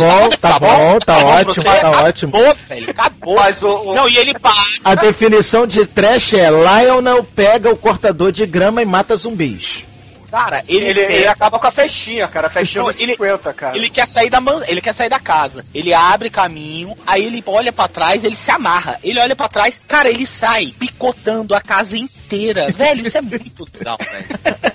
ótimo. Acabou, velho, acabou. Mas não, e ele passa. A definição de trash é Lionel pega o cortador de grama e mata zumbis. Cara, ele acaba com a festinha, cara. A festinha dos 50, cara. Ele quer sair da casa. Ele abre caminho, aí ele olha pra trás, ele se amarra. Ele olha pra trás, cara, ele sai picotando a casa inteira. Velho, isso é muito legal, velho.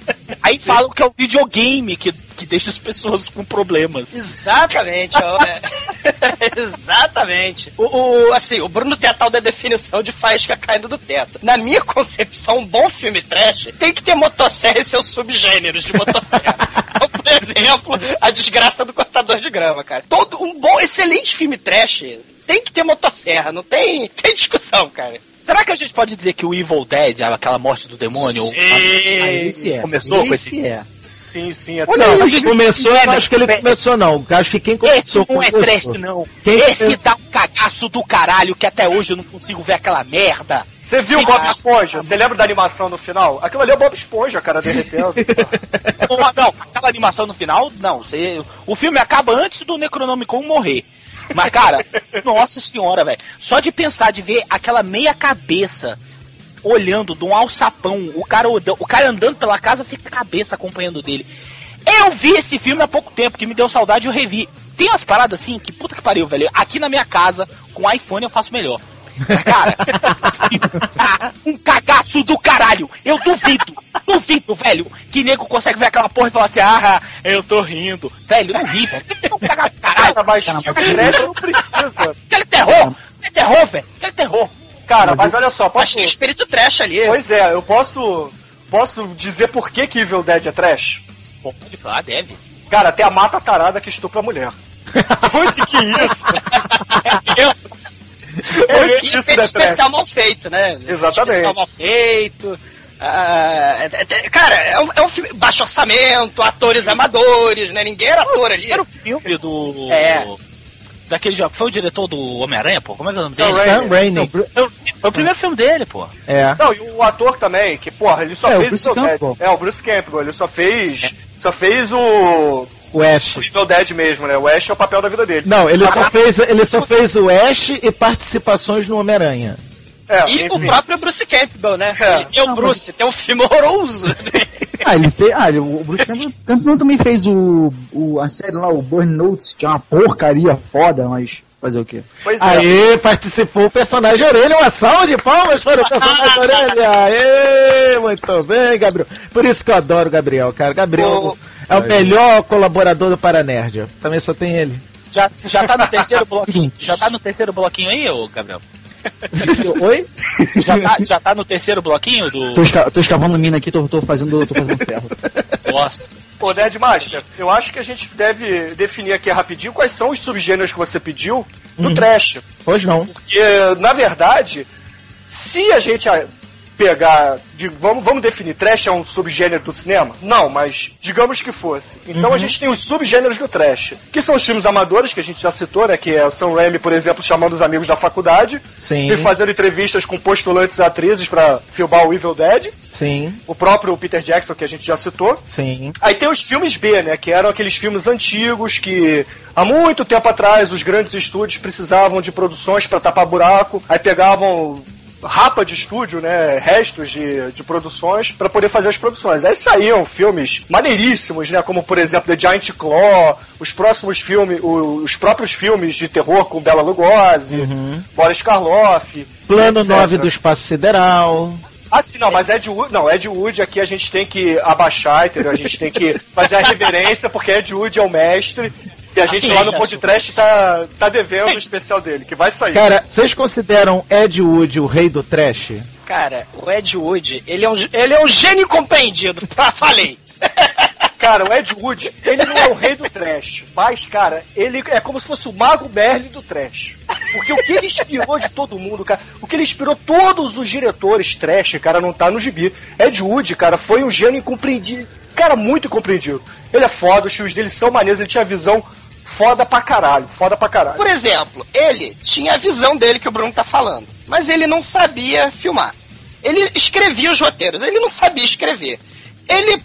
Aí falam que é o videogame que deixa as pessoas com problemas. Exatamente. Exatamente. Assim, o Bruno tem a tal da definição de faísca caindo do teto. Na minha concepção, um bom filme trash tem que ter motosserra e seus subgêneros de motosserra. Então, por exemplo, A Desgraça do Cortador de Grama, cara. Um bom, excelente filme trash tem que ter motosserra, não tem discussão, cara. Será que a gente pode dizer que o Evil Dead, aquela morte do demônio, esse é. começou com esse é. Sim. Não, acho que começou, eu acho que ele começou não. Acho que quem começou... Esse não é trash, não. Esse dá um cagaço do caralho que até hoje eu não consigo ver aquela merda. Você viu o Bob Esponja? Você lembra da animação no final? Aquilo ali é o Bob Esponja, cara, derretendo. Não, aquela animação no final, não. O filme acaba antes do Necronomicon morrer. Mas, cara, nossa senhora, velho. Só de pensar, de ver aquela meia cabeça olhando de um alçapão, o cara andando pela casa, fica a cabeça acompanhando dele. Eu vi esse filme há pouco tempo, que me deu saudade e eu revi. Tem umas paradas assim, que puta que pariu, velho. Aqui na minha casa, com iPhone, eu faço melhor. Cara, um cagaço do caralho. Eu duvido, velho, que nego consegue ver aquela porra e falar assim, eu tô rindo. Velho, eu não ri, velho. Um cagaço do caralho. Mas trash não precisa. Aquele terror, velho. Aquele terror. Cara, mas olha só, Mas tem espírito trash ali. Pois é, eu posso dizer por que Evil Dead é trash? Pode falar, deve. Cara, tem a mata tarada que estupra a mulher. Onde que isso? Efeito especial mal feito, né? Exatamente. Especial mal feito. Cara, é um filme baixo orçamento, atores amadores, né? Ninguém era ator ali. Era o filme do... Daquele jogo. Foi o diretor do Homem-Aranha, pô? Como é que é o nome dele? Sam Raimi. Foi o primeiro filme dele, pô. É. Não, e o ator também, que, porra, ele só fez o Evil Dead. O Bruce Campbell, ele só fez o Ash. O Evil Dead mesmo, né? O Ash é o papel da vida dele. Não, ele só fez o Ash e participações no Homem-Aranha. E o próprio Bruce Campbell, né? E o Bruce, tem um filme horroroso. O Bruce Campbell também fez a série lá, o Burn Notes, que é uma porcaria foda, mas fazer o quê? Pois é. Aí participou o personagem Orelha, uma salva de palmas para o personagem Orelha. Aê, muito bem, Gabriel. Por isso que eu adoro o Gabriel, cara. Gabriel é o melhor colaborador do Paranerd. Também só tem ele. Já tá no terceiro bloquinho? Já tá no terceiro bloquinho aí, ô Gabriel? Oi? Já tá no terceiro bloquinho do... Tô escavando mina aqui, tô fazendo ferro. Nossa. Ô, Nerdmaster, eu acho que a gente deve definir aqui rapidinho quais são os subgêneros que você pediu do trash. Pois não. Porque, na verdade, se a gente pegar... Vamos definir, trash é um subgênero do cinema? Não, mas digamos que fosse. Então a gente tem os subgêneros do trash, que são os filmes amadores, que a gente já citou, né? Que é o Sam Raimi, por exemplo, chamando os amigos da faculdade. Sim. E fazendo entrevistas com postulantes e atrizes pra filmar o Evil Dead. Sim. O próprio Peter Jackson, que a gente já citou. Sim. Aí tem os filmes B, né? Que eram aqueles filmes antigos que há muito tempo atrás os grandes estúdios precisavam de produções pra tapar buraco. Aí pegavam rapa de estúdio, né, restos de produções para poder fazer as produções. Aí saíam filmes maneiríssimos, né, como por exemplo The Giant Claw, os próprios filmes de terror com Bela Lugosi, Boris Karloff, Plano 9 do Espaço Sideral. Ah, sim, não, mas Ed Wood aqui a gente tem que abaixar, entendeu? A gente tem que fazer a reverência, porque Ed Wood é o mestre. E a gente lá no podcast tá devendo o especial dele, que vai sair. Cara, vocês consideram Ed Wood o rei do trash? Cara, o Ed Wood, ele é um gênio incompreendido, falei. Cara, o Ed Wood, ele não é o rei do trash, mas, cara, ele é como se fosse o Mago Merlin do trash. Porque o que ele inspirou de todo mundo, cara, o que ele inspirou todos os diretores trash, cara, não tá no gibi. Ed Wood, cara, foi um gênio incompreendido, cara, muito incompreendido. Ele é foda, os filmes dele são maneiros, ele tinha visão foda pra caralho. Por exemplo, ele tinha a visão dele que o Bruno tá falando, mas ele não sabia filmar. Ele escrevia os roteiros, ele não sabia escrever. Ele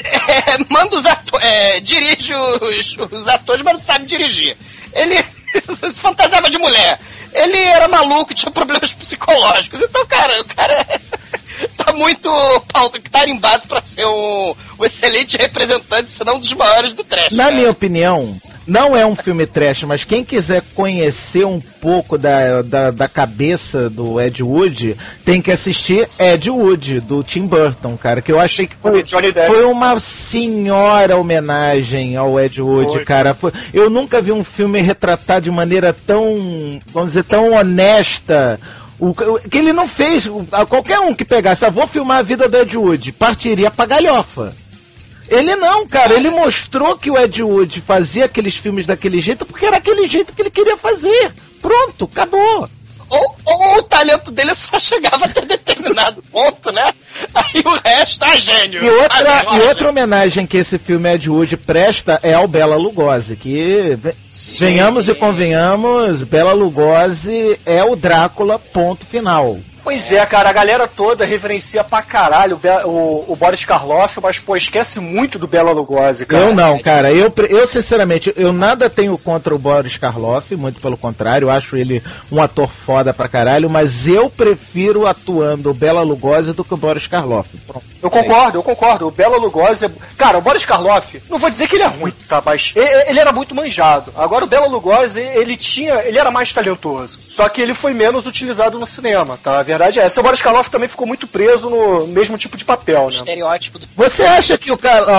manda os atores, dirige os atores, mas não sabe dirigir. Ele se fantasiava de mulher. Ele era maluco, tinha problemas psicológicos. Então, cara, o cara tá muito tarimbado pra ser um excelente representante, se não um dos maiores do trash. Na minha opinião, não é um filme trash, mas quem quiser conhecer um pouco da cabeça do Ed Wood, tem que assistir Ed Wood, do Tim Burton, cara, que eu achei que foi uma senhora homenagem ao Ed Wood, cara. Eu nunca vi um filme retratar de maneira tão, vamos dizer, tão honesta. Que ele não fez. Qualquer um que pegasse, vou filmar a vida do Ed Wood, partiria pra galhofa. Ele não, cara, ele mostrou que o Ed Wood fazia aqueles filmes daquele jeito porque era aquele jeito que ele queria fazer. Pronto, acabou. Ou o talento dele só chegava até determinado ponto, né? Aí o resto é gênio. E outra homenagem que esse filme Ed Wood presta é ao Bela Lugosi, que venhamos e convenhamos, Bela Lugosi é o Drácula, ponto final. Pois é, cara, a galera toda reverencia pra caralho o Boris Karloff, mas, pô, esquece muito do Bela Lugosi, cara. Eu não, cara, eu sinceramente, eu nada tenho contra o Boris Karloff, muito pelo contrário, eu acho ele um ator foda pra caralho, mas eu prefiro atuando o Bela Lugosi do que o Boris Karloff. Pronto. Eu concordo, o Bela Lugosi cara, o Boris Karloff, não vou dizer que ele é ruim, tá, mas ele era muito manjado. Agora o Bela Lugosi, ele era mais talentoso, só que ele foi menos utilizado no cinema, tá? A verdade é essa. O Boris Karloff também ficou muito preso no mesmo tipo de papel, né? Estereótipo do... Você acha que o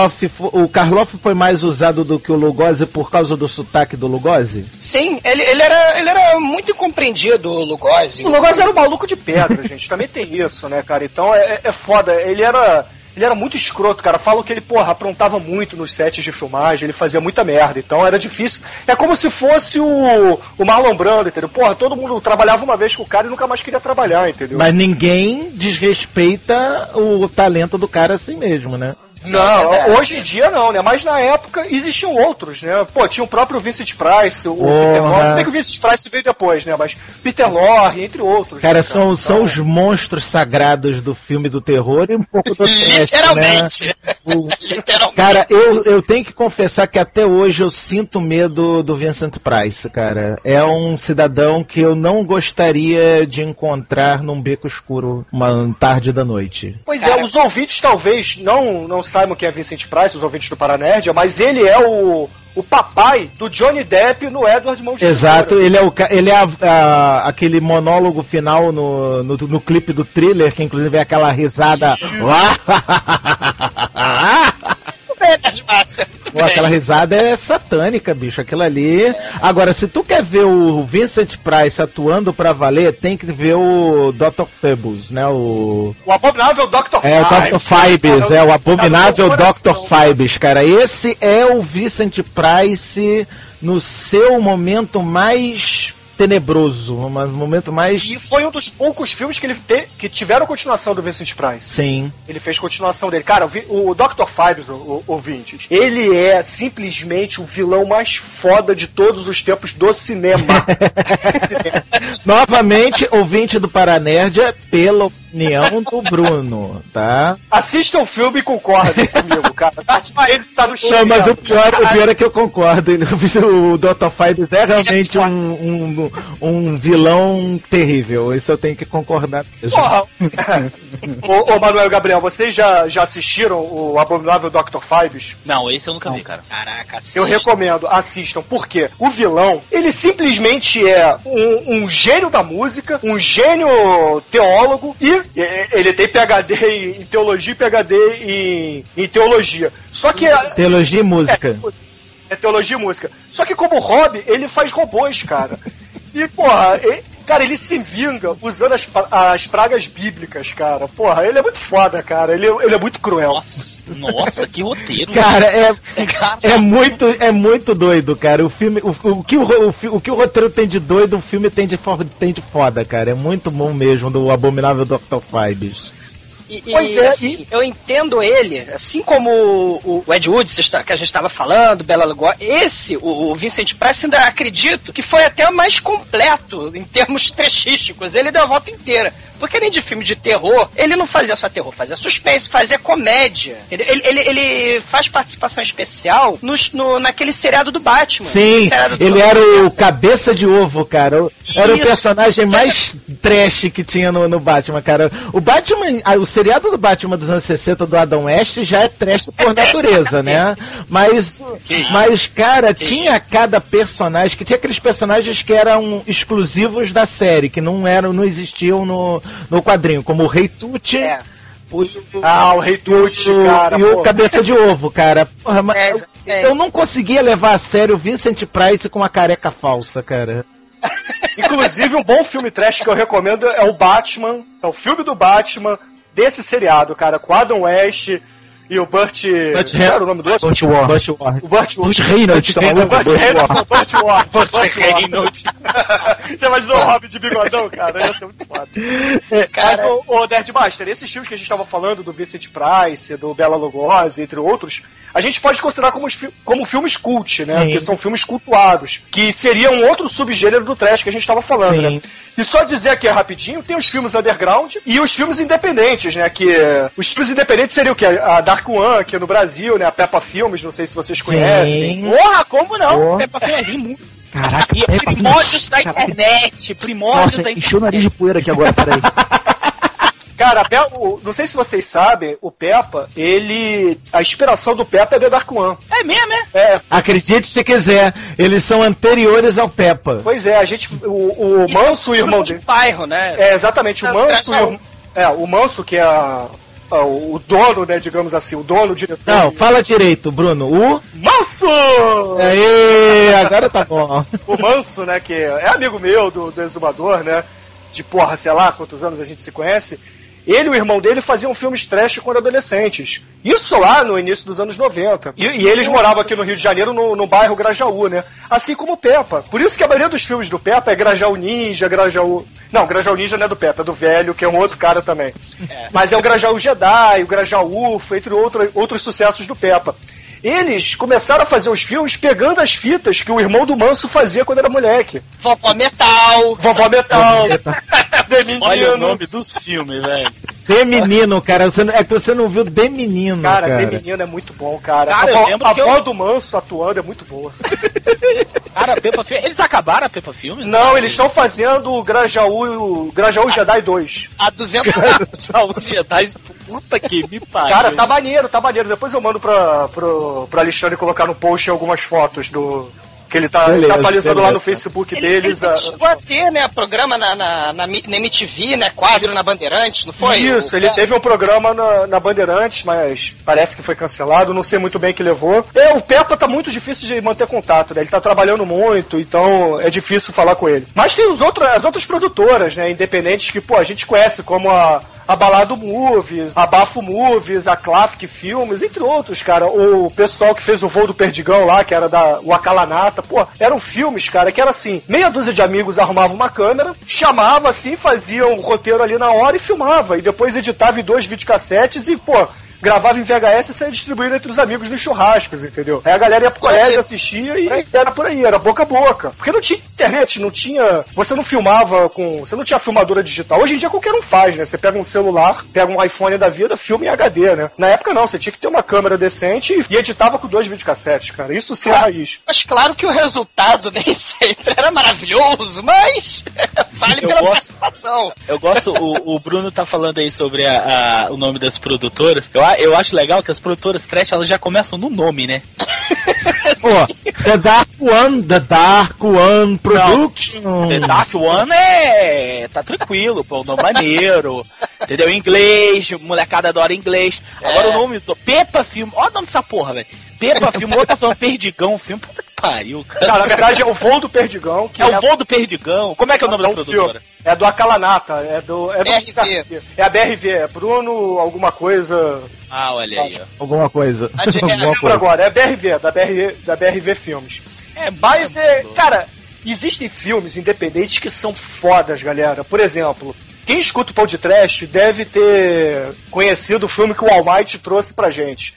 Karloff foi mais usado do que o Lugosi por causa do sotaque do Lugosi? Sim, ele era muito incompreendido, o Lugosi. O Lugosi era um maluco de pedra, gente. Também tem isso, né, cara? Então é foda. Ele era muito escroto, cara. Falam que ele, aprontava muito nos sets de filmagem, ele fazia muita merda, então era difícil. É como se fosse o Marlon Brando, entendeu? Todo mundo trabalhava uma vez com o cara e nunca mais queria trabalhar, entendeu? Mas ninguém desrespeita o talento do cara assim mesmo, né? Não, hoje em dia não, né? Mas na época existiam outros, né? Tinha o próprio Vincent Price, o Peter Lorre. Se bem que o Vincent Price veio depois, né? Mas Peter Lorre, entre outros. Cara, né, são os monstros sagrados do filme do terror e um pouco do trash, literalmente. Né? Literalmente. Cara, eu tenho que confessar que até hoje eu sinto medo do Vincent Price, cara. É um cidadão que eu não gostaria de encontrar num beco escuro uma tarde da noite. Pois cara, os ouvintes talvez não saibam quem é Vincent Price, os ouvintes do Paranerdia, mas ele é o papai do Johnny Depp no Edward Mãos de Tesoura. Exato, ele é aquele monólogo final no clipe do Thriller, que inclusive é aquela risada aquela risada é satânica, bicho, aquilo ali. Agora, se tu quer ver o Vincent Price atuando pra valer, tem que ver o Dr. Phoebus, né? O abominável Dr. Dr. Phoebus, o abominável Dr. Phoebus, cara. Esse é o Vincent Price no seu momento mais tenebroso, um momento mais... E foi um dos poucos filmes que ele que tiveram continuação do Vincent Price. Sim. Ele fez continuação dele. Cara, o Dr. Phoebus, ouvintes, ele é simplesmente o vilão mais foda de todos os tempos do cinema. Novamente, ouvinte do Paranerdia, pela opinião do Bruno, tá? Assista o filme e concordem comigo, cara. Ele tá no chão. Não, mas o pior é que eu concordo. O Dr. Phoebus é realmente um vilão terrível. Isso eu tenho que concordar. Porra! Ô Manuel Gabriel, vocês já assistiram o Abominável Dr. Phoebus? Não, esse eu nunca vi, cara. Caraca, assista. Eu recomendo, assistam. Por quê? O vilão, ele simplesmente é um gênio da música, um gênio teólogo e ele tem PhD em teologia e PhD em teologia. Só que... Teologia e música. É teologia e música. Só que como hobby, ele faz robôs, cara. E, porra, cara, ele se vinga usando as pragas bíblicas, cara. Porra, ele é muito foda, cara. Ele é muito cruel. Nossa, que roteiro. Cara, é muito doido, cara. O filme, o que o roteiro tem de doido, o filme tem de foda, cara. É muito bom mesmo, do Abominável Dr. Phoebus. Pois é, assim, eu entendo ele, assim como o Ed Wood que a gente estava falando, Bela Lugosi, o Vincent Price, ainda acredito que foi até mais completo em termos trechísticos. Ele deu a volta inteira. Porque além de filme de terror, ele não fazia só terror, fazia suspense, fazia comédia. Ele faz participação especial naquele seriado do Batman. Sim, ele era o cabeça de ovo, cara. Era o personagem mais trash que tinha no Batman, cara. O Batman, o seriado do Batman dos anos 60 do Adam West já é trash por natureza, né? Mas, cara, tinha cada personagem, que tinha aqueles personagens que eram exclusivos da série, que não existiam no quadrinho, como o Rei Tut. O Rei Tut, cara. E o Cabeça de Ovo, cara. Porra, mas eu não conseguia levar a sério o Vincent Price com uma careca falsa, cara. Inclusive, um bom filme trash que eu recomendo é o Batman. É o filme do Batman desse seriado, cara, com Adam West e o Burt... Qual era o nome do outro? Burt Ward. O Burt Reynolds, tá maluco? Burt Reynolds. Você imaginou o Robin de bigodão, cara? Ia ser muito foda. Mas, o Nerdmaster, esses filmes que a gente tava falando, do Vincent Price, do Bela Lugosi, entre outros, a gente pode considerar como filmes cult, né? Sim. Que são filmes cultuados, que seria um outro subgênero do trash que a gente tava falando, Sim. né? E só dizer aqui rapidinho, tem os filmes underground e os filmes independentes, né? Que os filmes independentes seriam o quê? A Dark One, aqui no Brasil, né? A Peppa Filmes, não sei se vocês conhecem. Porra, como não? Peppa Filmes é muito. Caraca, e primórdios da internet, primórdios da internet. Encheu o nariz de poeira aqui agora, peraí. Cara, não sei se vocês sabem, o Peppa, a inspiração do Peppa é The Dark One. É mesmo, Acredite se quiser, eles são anteriores ao Peppa. Pois é, o Manso e o irmão dele. Bairro, né? Exatamente, o Manso o Manso, que é o dono, né, digamos assim, o dono, o diretor. Não, fala direito, Bruno. O Manso! Aê, agora tá bom. O Manso, né, que é amigo meu do Exumador, né, de porra, sei lá, quantos anos a gente se conhece. Ele e o irmão dele faziam filmes trash quando adolescentes. Isso lá no início dos anos 90. E eles moravam aqui no Rio de Janeiro, no bairro Grajaú, né? Assim como o Peppa. Por isso que a maioria dos filmes do Peppa é Grajaú Ninja, Grajaú... Não, Grajaú Ninja não é do Peppa, é do velho, que é um outro cara também. Mas é o Grajaú Jedi, o Grajaú UFO, entre outros sucessos do Peppa. Eles começaram a fazer os filmes pegando as fitas que o irmão do Manso fazia quando era moleque. Vovó Metal. The Menino. Olha o nome dos filmes, velho. The Menino, cara. É que você não viu The Menino, cara. The Menino é muito bom, cara. A voz do Manso atuando é muito boa. Cara, Peppa Filmes. Eles acabaram a Peppa Filmes? Não, eles estão fazendo o Grajaú Jedi 2. A 200 Grajaú Jedi, puta que me pariu. Cara, tá maneiro. Depois eu mando pro Alexandre colocar no post algumas fotos que ele tá atualizando lá no Facebook deles. Ele chegou a ter, né, programa na MTV, né, quadro na Bandeirantes, não foi? Isso, ele teve um programa na Bandeirantes, mas parece que foi cancelado, não sei muito bem o que levou. O Peppa tá muito difícil de manter contato, né, ele tá trabalhando muito, então é difícil falar com ele. Mas tem as outras produtoras, né, independentes que, a gente conhece, como a Balado Movies, a Bafo Movies, a Classic Filmes, entre outros, cara. O pessoal que fez o Voo do Perdigão lá, que era da Wakalanata, eram filmes, cara, que era assim, meia dúzia de amigos arrumavam uma câmera, chamava assim, fazia um roteiro ali na hora e filmava, e depois editava em 2 videocassetes e, gravava em VHS e saia distribuindo entre os amigos nos churrascos, entendeu? Aí a galera ia pro colégio, assistia e era por aí, era boca a boca. Porque não tinha internet, você não filmava você não tinha filmadora digital. Hoje em dia qualquer um faz, né? Você pega um celular, pega um iPhone da vida, filma em HD, né? Na época não, você tinha que ter uma câmera decente e editava com 2 videocassetes, cara. Isso sim é a raiz. Mas claro que o resultado nem sempre era maravilhoso, mas vale pela participação. Eu gosto, o Bruno tá falando aí sobre o nome das produtoras. Eu acho legal que as produtoras trash, elas já começam no nome, né? The Dark One Production. The Dark One tá tranquilo, o nome maneiro. Entendeu? Em inglês, molecada adora inglês. Agora o nome do Peppa Filme, olha o nome dessa porra, velho. Peppa Filme, outro tá falando Perdigão filme, puta que pariu, cara. Não, na verdade é o Voo do Perdigão. Que o Voo do Perdigão. Como é que é o nome da produtora? Filme. É do Akalanata, é a BRV, é Bruno alguma coisa. Olha aí, ó. Alguma coisa. Agora, é da BRV Filmes. Mas, cara, existem filmes independentes que são fodas, galera. Por exemplo, quem escuta o Pão de Trash deve ter conhecido o filme que o Almighty trouxe pra gente.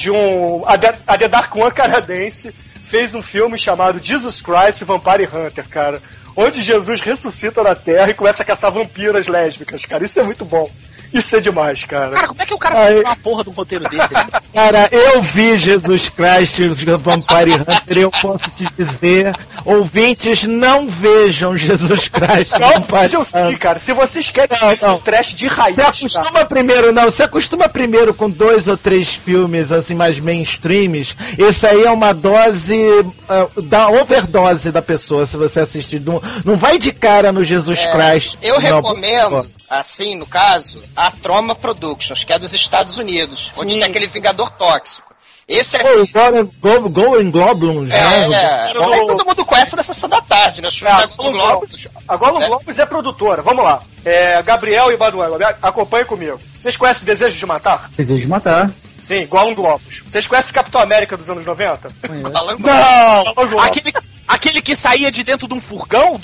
A The Dark One canadense fez um filme chamado Jesus Christ Vampire Hunter, cara. Onde Jesus ressuscita na Terra e começa a caçar vampiras lésbicas, cara. Isso é muito bom. Isso é demais, cara. Cara, como é que o cara faz uma porra de um roteiro desse? Né? Cara, eu vi Jesus Christ, Vampire Hunter, eu posso te dizer, ouvintes, não vejam Jesus Christ. Não vejam sim, cara. Se vocês querem um trash de raiz, você acostuma primeiro com 2 ou 3 filmes assim mais mainstreams. Esse aí é uma dose da overdose da pessoa, se você assistir. Não vai de cara no Jesus Christ. Eu recomendo, assim, no caso, a Troma Productions, que é dos Estados Unidos, onde tem aquele Vingador Tóxico. Esse é assim. Golden Globulus, não sei que todo mundo conhece nessa sessão da tarde, né? A Golden Globulus é produtora, vamos lá. Gabriel e Manuel, acompanhem comigo. Vocês conhecem Desejo de Matar? Desejo de Matar. Sim, Golden Globulus. Vocês conhecem Capitão América dos anos 90? Não! Aquele que saía de dentro de um furgão?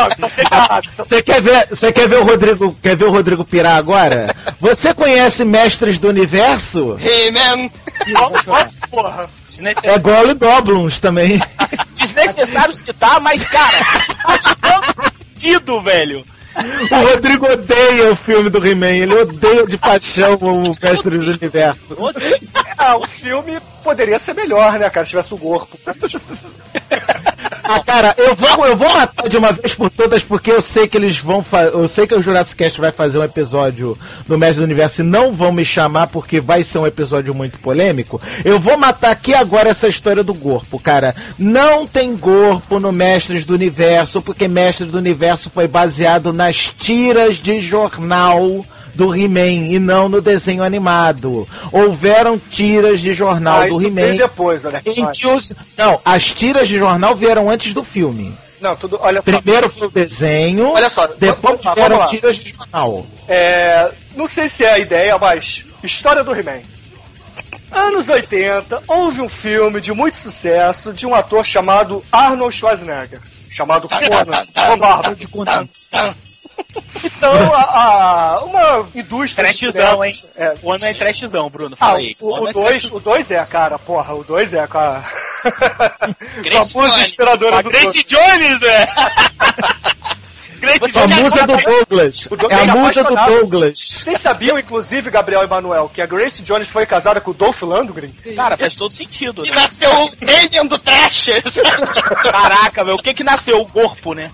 Você quer ver o Rodrigo pirar agora? Você conhece Mestres do Universo? He-Man! Porra! É Golden Goblins também. Desnecessário citar, mas, cara, faz todo sentido, velho. O Rodrigo odeia o filme do He-Man, ele odeia de paixão o Mestre do Universo. O filme poderia ser melhor, né, cara, se tivesse o corpo. Cara, eu vou matar de uma vez por todas, porque eu sei que eles vão eu sei que o Jurassic Cast vai fazer um episódio do Mestre do Universo e não vão me chamar porque vai ser um episódio muito polêmico. Eu vou matar aqui agora essa história do corpo, cara. Não tem corpo no Mestres do Universo, porque Mestres do Universo foi baseado nas tiras de jornal do He-Man e não no desenho animado. Houveram tiras de jornal do He-Man. Depois, olha. Não, as tiras de jornal vieram antes do filme. Não, tudo, olha só. Primeiro foi o desenho, olha só, depois vieram tiras de jornal. Não sei se é a ideia, mas história do He-Man. Anos 80, houve um filme de muito sucesso de um ator chamado Arnold Schwarzenegger. Chamado Conan. Com barba de Conan. Então, uma indústria... Trashzão, hein? O ano é trashzão, Bruno. Fala aí. O 2 é a cara, porra. O 2 é a cara. Grace Jones. Inspiradora do Grace Jones, A musa do Douglas. É a musa do Douglas. Vocês sabiam, inclusive, Gabriel e Manuel, que a Grace Jones foi casada com o Dolph Lundgren? Cara, faz todo sentido. E nasceu o Alien do Trash. Caraca, velho, o que nasceu? O corpo, né?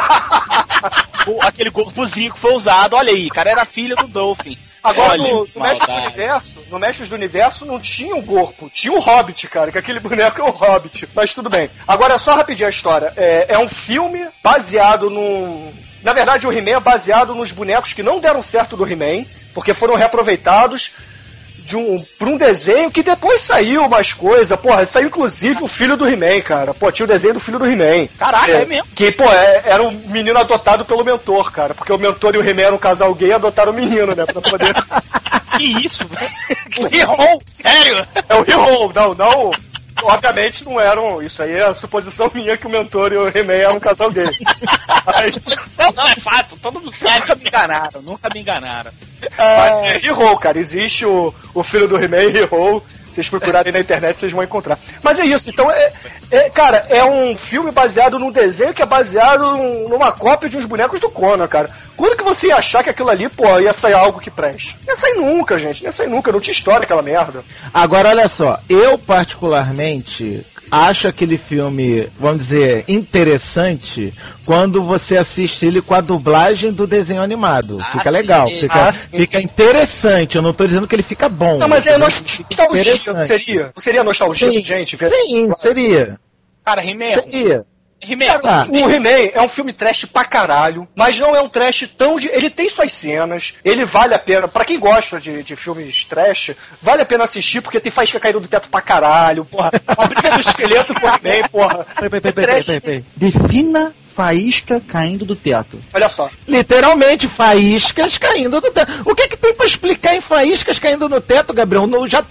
Aquele corpozinho que foi usado. Olha aí, cara, era filha do Dolphin. Agora, no Mestres do Universo não tinha um corpo, tinha um Hobbit, cara, que aquele boneco é um Hobbit, mas tudo bem. Agora, só rapidinho a história. É um filme baseado num... Na verdade, o He-Man é baseado nos bonecos que não deram certo do He-Man, porque foram reaproveitados pra um desenho que depois saiu mais coisa. Porra, saiu inclusive o filho do He-Man, cara. Pô, tinha o desenho do filho do He-Man. Caraca, é mesmo? Que, era um menino adotado pelo mentor, cara. Porque o mentor e o He-Man eram um casal gay e adotaram o menino, né? Pra poder... Que isso, velho? O He-Man? Sério? É o He-Man, não... Obviamente não eram... Isso aí é a suposição minha que o mentor e o He-Man eram um casal gay. Mas... Não, é fato. Todo mundo sabe. Nunca me enganaram. Mas é He-Man, cara. Existe o filho do He-Man e He-Man. Vocês procurarem na internet, vocês vão encontrar. Mas é isso. Então, cara, é um filme baseado num desenho que é baseado numa cópia de uns bonecos do Conan, cara. Quando que você ia achar que aquilo ali, ia sair algo que preste? Não ia sair nunca, gente. Não ia sair nunca. Não tinha história aquela merda. Agora, olha só. Eu, particularmente... acho aquele filme, vamos dizer, interessante quando você assiste ele com a dublagem do desenho animado. Fica legal, fica interessante. Eu não tô dizendo que ele fica bom. Não, mas é nostalgia, seria nostalgia, sim, gente? Sim, seria. Cara, He-Man. Seria. O He-Man é um filme trash pra caralho, mas não é um trash tão... Ele tem suas cenas, ele vale a pena, pra quem gosta de filmes trash, vale a pena assistir, porque tem faísca caindo do teto pra caralho, porra. A briga do esqueleto com o He-Man, porra. Peraí. Defina faísca caindo do teto. Olha só. Literalmente, faíscas caindo do teto. O que tem pra explicar em faíscas caindo no teto, Gabriel?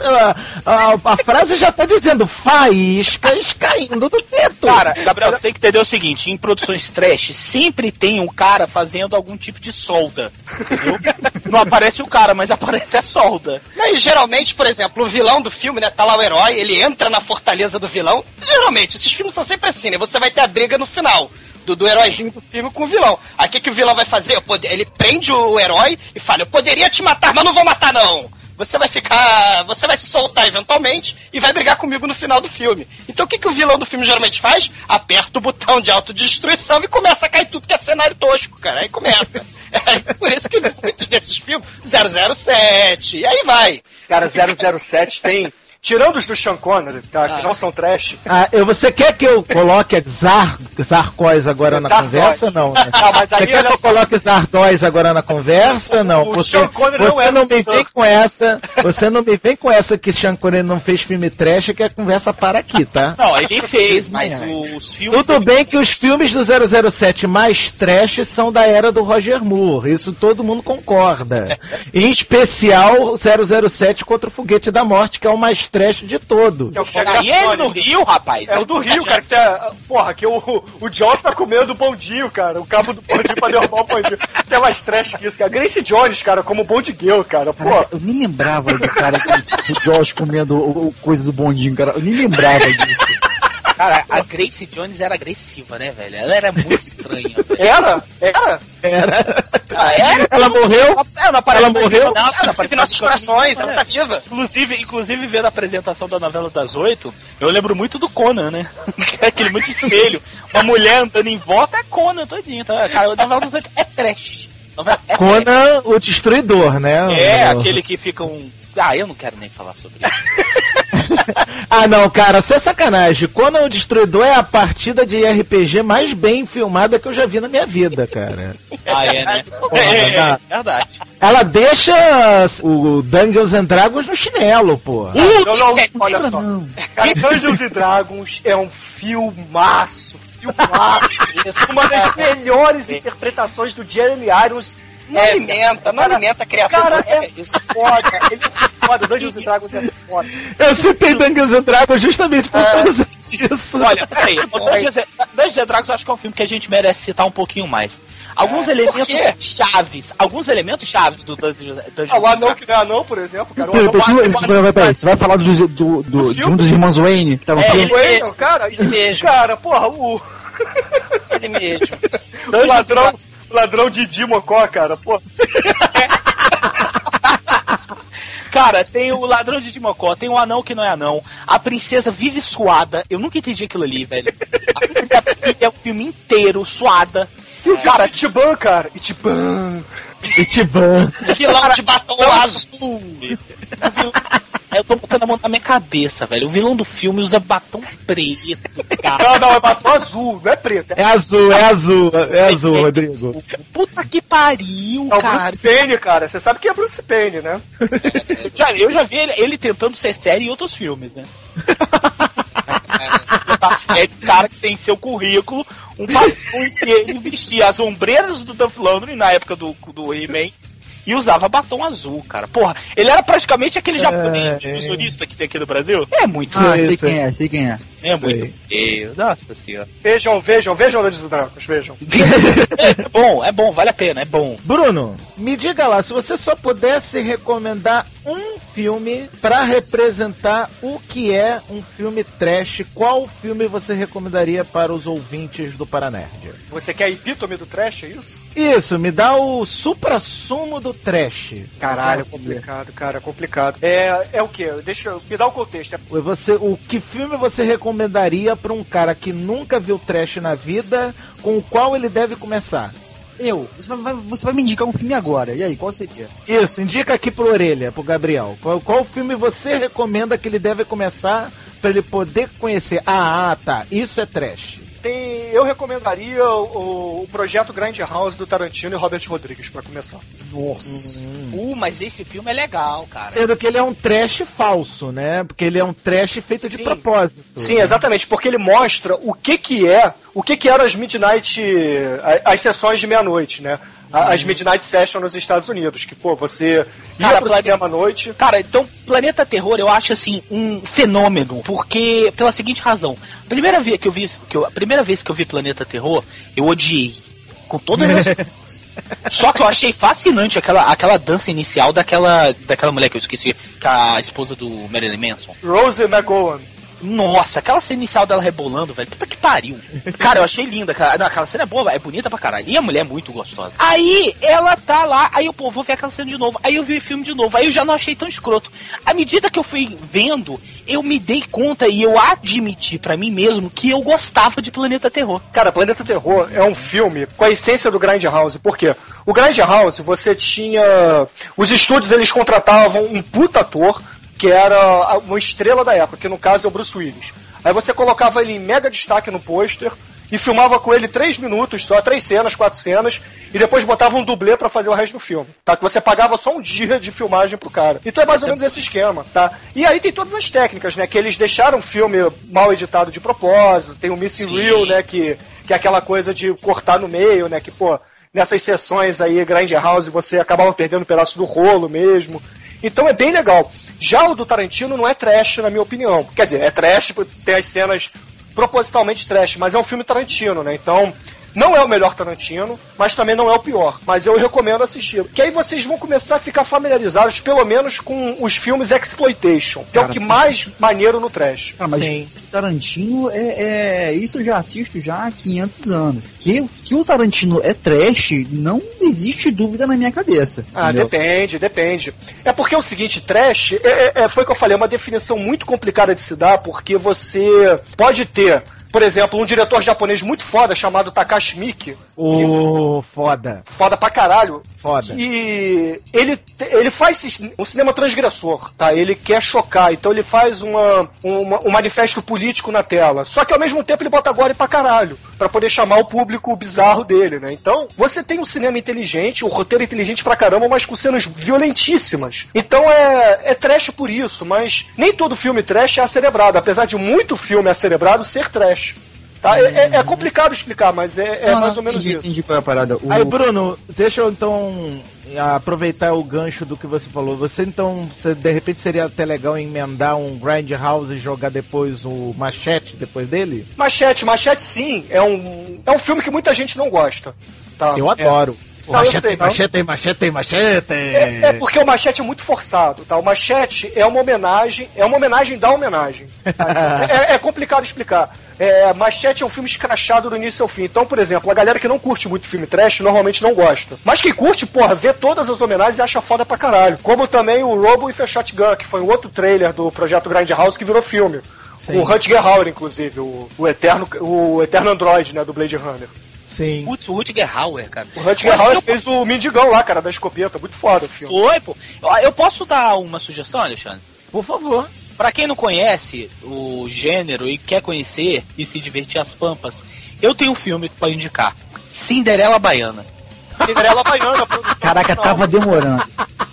A frase já tá dizendo faíscas caindo do teto. Cara, Gabriel, você tem que entender o seguinte, em produções trash, sempre tem um cara fazendo algum tipo de solda, entendeu? Não aparece o cara, mas aparece a solda. E geralmente, por exemplo, o vilão do filme, né, tá lá o herói, ele entra na fortaleza do vilão. Geralmente, esses filmes são sempre assim, né? Você vai ter a briga no final do heróizinho do filme com o vilão. Aí o que o vilão vai fazer? Ele prende o herói e fala, eu poderia te matar, mas não vou matar não. Você vai se soltar eventualmente e vai brigar comigo no final do filme. Então o que o vilão do filme geralmente faz? Aperta o botão de autodestruição e começa a cair tudo que é cenário tosco, cara. Aí começa. Por isso que muitos desses filmes, 007, e aí vai. Cara, 007 tem... Tirando os do Sean Connery, tá, que não são trash. Você quer que eu coloque Zardoz agora na conversa? Não, né? Mas aí você quer que eu coloque Zardoz agora na conversa? Não. Você não me vem com essa. Você não me vem com essa que Sean Connery não fez filme trash, que a conversa para aqui, tá? Não, ele fez, mas os filmes... Tudo bem que os filmes do 007 mais trash são da era do Roger Moore. Isso todo mundo concorda. Em especial 007 contra o Foguete da Morte, que é o mais trash de todo. E ele no Rio, rapaz. É o do Rio, cara, que tá... Porra, que o Jones tá comendo o bondinho, cara. O cabo do bondinho pra derrubar o bondinho. Que é mais trash que isso, cara. Grace Jones, cara, como Bond Girl, cara. Pô. Eu nem lembrava do cara, do Josh comendo o coisa do bondinho, cara. Eu nem lembrava disso. Cara, a Grace Jones era agressiva, né, velho? Ela era muito estranha. Era? Ela morreu? Ela morreu? Não, ela apareceu em nossos corações, ela tá viva. Inclusive, vendo a apresentação da novela das 8, eu lembro muito do Conan, né? Aquele muito espelho. Uma mulher andando em volta é Conan todinho, tá? Cara, a novela das 8 é trash. Conan, o Destruidor, né? Aquele que fica um... eu não quero nem falar sobre isso. Não, cara, isso é sacanagem. Conan o Destruidor é a partida de RPG mais bem filmada que eu já vi na minha vida, cara. Né? Verdade. Ela deixa o Dungeons and Dragons no chinelo, pô. Olha só. Cara, Dungeons and Dragons é um filmaço. Uma das melhores interpretações do Jeremy Irons. Não alimenta a criatura. Cara, é foda. Ele é foda. Dungeons and Dragons é foda. Eu citei Dungeons and Dragons justamente por causa disso. Olha, peraí. Dungeons and Dragons eu acho que é um filme que a gente merece citar um pouquinho mais. Alguns elementos chaves do Dungeons and Dragons. O anão que não é anão, por exemplo, cara. Peraí, você vai falar de um dos irmãos Wayne? Que tá no filme? Wayne, cara, isso mesmo. Cara, porra, ele mesmo. O ladrão de Dimocó, cara, pô. Cara, tem o ladrão de Dimocó, tem o anão que não é anão, a princesa vive suada, eu nunca entendi aquilo ali, velho. A princesa é o filme inteiro suada. E o cara, Itiban, cara, Itiban. Vilão de batom azul. Eu tô botando a mão na minha cabeça, velho. O vilão do filme usa batom preto, cara. Não, é batom azul, não é preto. É azul, Rodrigo. Puta que pariu, cara. É o Bruce Payne, cara. Você sabe que é Bruce Payne, né? Eu já vi ele tentando ser sério em outros filmes, né? É o cara que tem em seu currículo um batom em que ele vestia as ombreiras do Dolph Lundgren na época do He-Man e usava batom azul, cara. Porra, ele era praticamente aquele japonês ilusionista que tem aqui no Brasil. É muito sei quem é. É muito feio. Nossa senhora. Vejam Dungeons and Dragons, vejam. É bom, vale a pena, é bom. Bruno, me diga lá, se você só pudesse recomendar um filme pra representar o que é um filme trash, qual filme você recomendaria para os ouvintes do Paranerd? Você quer a epítome do trash, é isso? Isso, me dá o supra-sumo do trash. Caralho, complicado, cara, complicado. É o quê? Me dá o contexto. O que filme você recomendaria pra um cara que nunca viu trash na vida, com o qual ele deve começar? Você vai me indicar um filme agora. E aí, qual seria? Isso, indica aqui pro Orelha, pro Gabriel. Qual filme você recomenda que ele deve começar pra ele poder conhecer? Tá, isso é trash. Eu recomendaria o projeto Grindhouse do Tarantino e Robert Rodrigues pra começar. Nossa. Mas esse filme é legal, cara. Sendo que ele é um trash falso, né? Porque ele é um trash feito de propósito. Sim, exatamente, porque ele mostra o que eram as Midnight, as sessões de meia-noite, né? As Midnight Session nos Estados Unidos, que, você ia pro cinema à noite. Cara, então, Planeta Terror eu acho, assim, um fenômeno, porque, pela seguinte razão, a primeira vez que eu vi Planeta Terror, eu odiei, com todas as... Só que eu achei fascinante aquela dança inicial daquela mulher que eu esqueci, que é a esposa do Marilyn Manson. Rose McGowan. Nossa, aquela cena inicial dela rebolando, velho. Puta que pariu. Cara, eu achei linda, cara. Não, aquela cena é boa, é bonita pra caralho. E a mulher é muito gostosa. Aí, ela tá lá, aí eu, pô, vou ver aquela cena de novo. Aí eu vi o filme de novo. Aí eu já não achei tão escroto. À medida que eu fui vendo, eu me dei conta e eu admiti pra mim mesmo que eu gostava de Planeta Terror. Cara, Planeta Terror é um filme com a essência do Grindhouse. Por quê? O Grindhouse, você tinha... Os estúdios, eles contratavam um puta ator, que era uma estrela da época, que no caso é o Bruce Willis. Aí você colocava ele em mega destaque no pôster e filmava com ele 3 minutos só, 3 cenas, 4 cenas, e depois botava um dublê pra fazer o resto do filme, tá? Que você pagava só um dia de filmagem pro cara. Então é mais ou menos esse esquema, tá? E aí tem todas as técnicas, né? Que eles deixaram o filme mal editado de propósito, tem o Missing Reel, né? Que é aquela coisa de cortar no meio, né? Que, pô, nessas sessões aí, Grindhouse, você acabava perdendo um pedaço do rolo mesmo. Então é bem legal. Já o do Tarantino não é trash, na minha opinião. Quer dizer, é trash, tem as cenas propositalmente trash, mas é um filme Tarantino, né? Então, não é o melhor Tarantino, mas também não é o pior. Mas eu recomendo assistir. Que aí vocês vão começar a ficar familiarizados, pelo menos, com os filmes exploitation, que é o que mais maneiro no trash. Cara, mas Tarantino isso eu já assisto já há 500 anos. Que o Tarantino é trash, não existe dúvida na minha cabeça. Ah, entendeu? Depende. É porque é o seguinte, trash, foi o que eu falei, é uma definição muito complicada de se dar, porque você pode ter, por exemplo, um diretor japonês muito foda chamado Takashi Miike. Foda. Foda pra caralho. Foda. E ele faz um cinema transgressor, tá? Ele quer chocar, então ele faz um manifesto político na tela. Só que ao mesmo tempo ele bota gore pra caralho, pra poder chamar o público bizarro dele, né? Então, você tem um cinema inteligente, um roteiro inteligente pra caramba, mas com cenas violentíssimas. Então é trash por isso, mas nem todo filme trash é acerebrado, apesar de muito filme acerebrado ser trash. Tá? É complicado explicar, mas é mais ou menos isso. Entendi qual é a parada. Aí, Bruno, deixa eu então aproveitar o gancho do que você falou. Você de repente seria até legal emendar um Grindhouse e jogar depois o Machete depois dele? Machete sim. É um filme que muita gente não gosta. Tá? Eu adoro. Machete. É porque o Machete é muito forçado, tá? O Machete é uma homenagem da homenagem. Tá? É complicado explicar. Machete é um filme escrachado do início ao fim. Então, por exemplo, a galera que não curte muito filme trash normalmente não gosta. Mas quem curte, porra, vê todas as homenagens e acha foda pra caralho. Como também o Robo with a Shotgun, que foi um outro trailer do projeto Grindhouse que virou filme. Sim. O Rutger Hauer, inclusive, o eterno androide, né, do Blade Runner. Sim. Putz, o Rutger Hauer, cara. O Rutger Hauer fez o Mendigão lá, cara, da escopeta. Muito foda o filme. Foi, pô. Eu posso dar uma sugestão, Alexandre? Por favor. Pra quem não conhece o gênero e quer conhecer e se divertir às pampas, eu tenho um filme pra indicar. Cinderela Baiana. Cinderela Baiana. Caraca, tava demorando.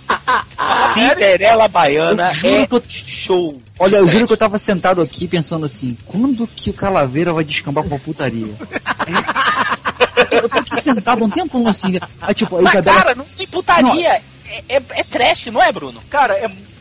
Cinderela Baiana show. Olha, eu juro que eu tava sentado aqui pensando assim, quando que o Calaveira vai descambar pra putaria? Eu tô aqui sentado um tempão assim. Aí, tipo, a Isabela... Cara, não tem putaria. Não. É trash, não é, Bruno? Cara,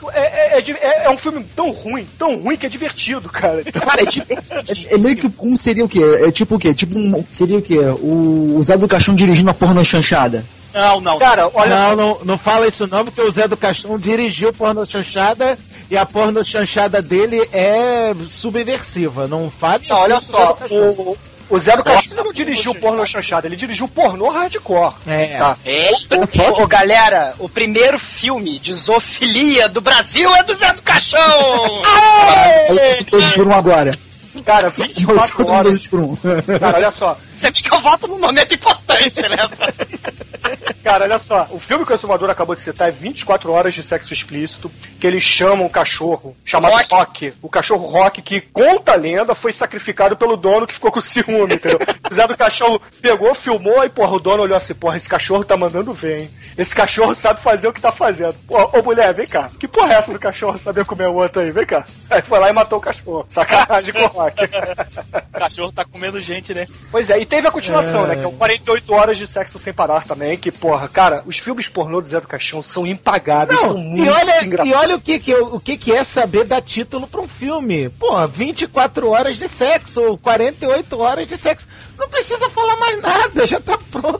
é um filme tão ruim que é divertido, cara. Cara, é meio que como seria o quê? É tipo o quê? Seria o quê? O Zé do Caixão dirigindo a porno chanchada. Não. Cara, olha. Não fala isso não, porque o Zé do Caixão dirigiu porno chanchada e a porno chanchada dele é subversiva. Não fale. Não, olha só. O Zé do Caixão não dirigiu pornô chanchada, ele dirigiu pornô hardcore. Tá. Galera, o primeiro filme de zoofilia do Brasil é do Zé do Caixão! Eu tô 12 por 1 agora. Cara, 24 horas. Cara, olha só. Você vê que eu volto num momento importante, né? Cara, olha só. O filme que o Exumador acabou de citar é 24 horas de sexo explícito, que eles chamam um cachorro chamado Rock. O cachorro Rock, que conta a lenda, foi sacrificado pelo dono que ficou com ciúme, entendeu? O Zé do Caixão pegou, filmou, e porra, o dono olhou assim, porra, esse cachorro tá mandando ver, hein? Esse cachorro sabe fazer o que tá fazendo. Ô mulher, vem cá. Que porra é essa do cachorro saber comer o outro aí? Vem cá. Aí foi lá e matou o cachorro. Sacanagem com o Rock. O cachorro tá comendo gente, né? Pois é, e teve a continuação, né? Que é o 48 horas de sexo sem parar também, que, porra, cara, os filmes pornô do Zé do Caixão são impagáveis, são muito engraçados. E olha o que é saber dar título pra um filme. Porra, 24 horas de sexo, 48 horas de sexo. Não precisa falar mais nada, já tá pronto.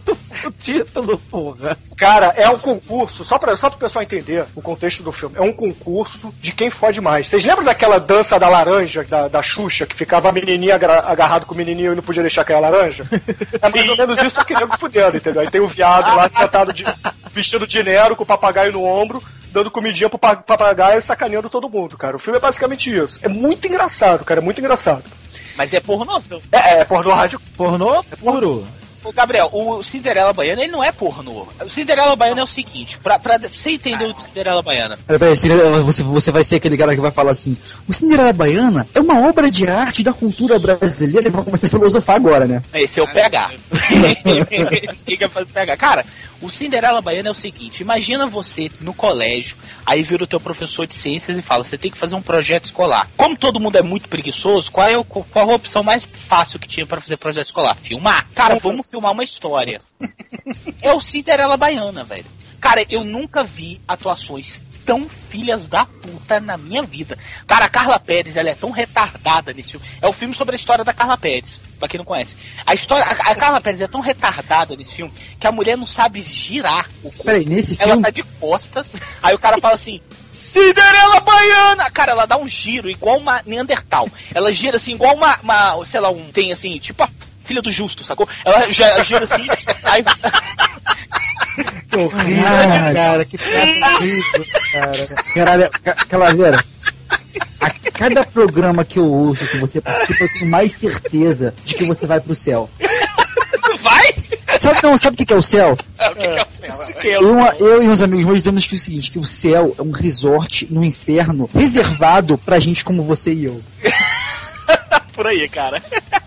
o título, porra. Cara, é um concurso, só pro pessoal entender o contexto do filme, é um concurso de quem fode mais. Vocês lembram daquela dança da laranja, da Xuxa, que ficava a menininha agarrado com o menininho e não podia deixar cair a laranja? É mais ou menos isso que nego fudendo, entendeu? Aí tem o viado lá sentado vestido de Nero, com o papagaio no ombro, dando comidinha pro papagaio e sacaneando todo mundo, cara. O filme é basicamente isso. É muito engraçado, cara, é muito engraçado. Mas é pornozão. É pornô rádio. Pornô puro. Ô, Gabriel, o Cinderela Baiana, ele não é pornô. O Cinderela Baiana é o seguinte, pra você entender o Cinderela Baiana... Peraí, você vai ser aquele cara que vai falar assim, o Cinderela Baiana é uma obra de arte da cultura brasileira, e vai começar a filosofar agora, né? Esse é o PH. Esse que faz PH. Cara, o Cinderela Baiana é o seguinte, imagina você no colégio, aí vira o teu professor de ciências e fala, você tem que fazer um projeto escolar. Como todo mundo é muito preguiçoso, qual a opção mais fácil que tinha pra fazer projeto escolar? Filmar. Cara, vamos filmar uma história. É o Cinderela Baiana, velho. Cara, eu nunca vi atuações tão filhas da puta na minha vida. Cara, a Carla Pérez, ela é tão retardada nesse filme. É o filme sobre a história da Carla Pérez, pra quem não conhece. A Carla Pérez é tão retardada nesse filme que a mulher não sabe girar o corpo. Peraí, nesse ela filme... tá de costas, aí o cara fala assim, Cinderela Baiana! Cara, ela dá um giro igual uma Neandertal. Ela gira assim, igual uma sei lá, tem assim, tipo a filha do Justo, sacou? Ela gira assim, aí... Que horrível, cara, que piada horrível, cara. Caralho, Calaveira, a cada programa que eu ouço que você participa, eu tenho mais certeza de que você vai pro céu. Vai? Sabe o que é o céu? O que é o céu? Eu e uns amigos meus dizemos que é o seguinte, que o céu é um resort no inferno reservado pra gente como você e eu. Por aí, cara.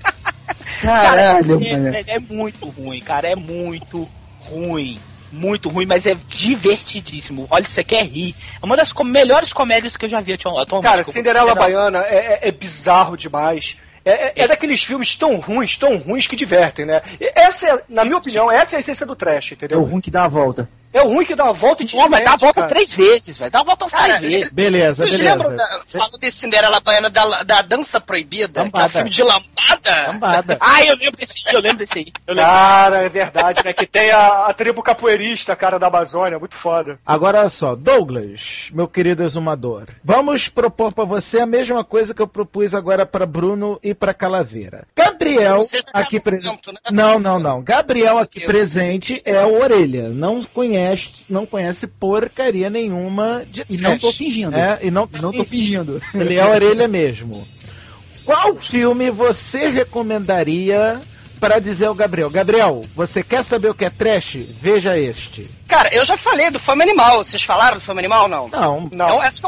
Caralho, cara, é muito ruim, cara, é muito ruim. Muito ruim, mas é divertidíssimo. Olha, você quer rir. É uma das melhores comédias que eu já vi atualmente. Cara, Cinderela Baiana é bizarro demais. É daqueles filmes tão ruins que divertem, né? Essa, na minha opinião, essa é a essência do trash, entendeu? É o ruim que dá a volta. É o ruim que dá a volta e te mas dá a volta 3 vezes, velho. Dá a volta 3 vezes. Beleza, Vocês lembram, falando de Cinderela Baiana, da dança proibida? Lambada. Que é um filme de lambada? Lambada. Ah, eu lembro desse aí. Cara, é verdade, né? Que tem a tribo capoeirista, cara, da Amazônia, muito foda. Agora olha só, Douglas, meu querido exumador, vamos propor pra você a mesma coisa que eu propus agora pra Bruno e pra Calaveira. Gabriel, aqui presente... né? Não. Gabriel aqui presente é o Orelha. Não conhece porcaria nenhuma de E não tô fingindo. E não tô fingindo. Ele é a Orelha mesmo. Qual filme você recomendaria para dizer ao Gabriel? Gabriel, você quer saber o que é trash? Veja este. Cara, eu já falei do Fome Animal. Vocês falaram do Fome Animal, não? Não. Acho que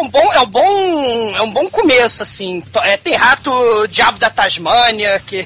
é um bom começo, assim. Tem rato, diabo da Tasmânia, que...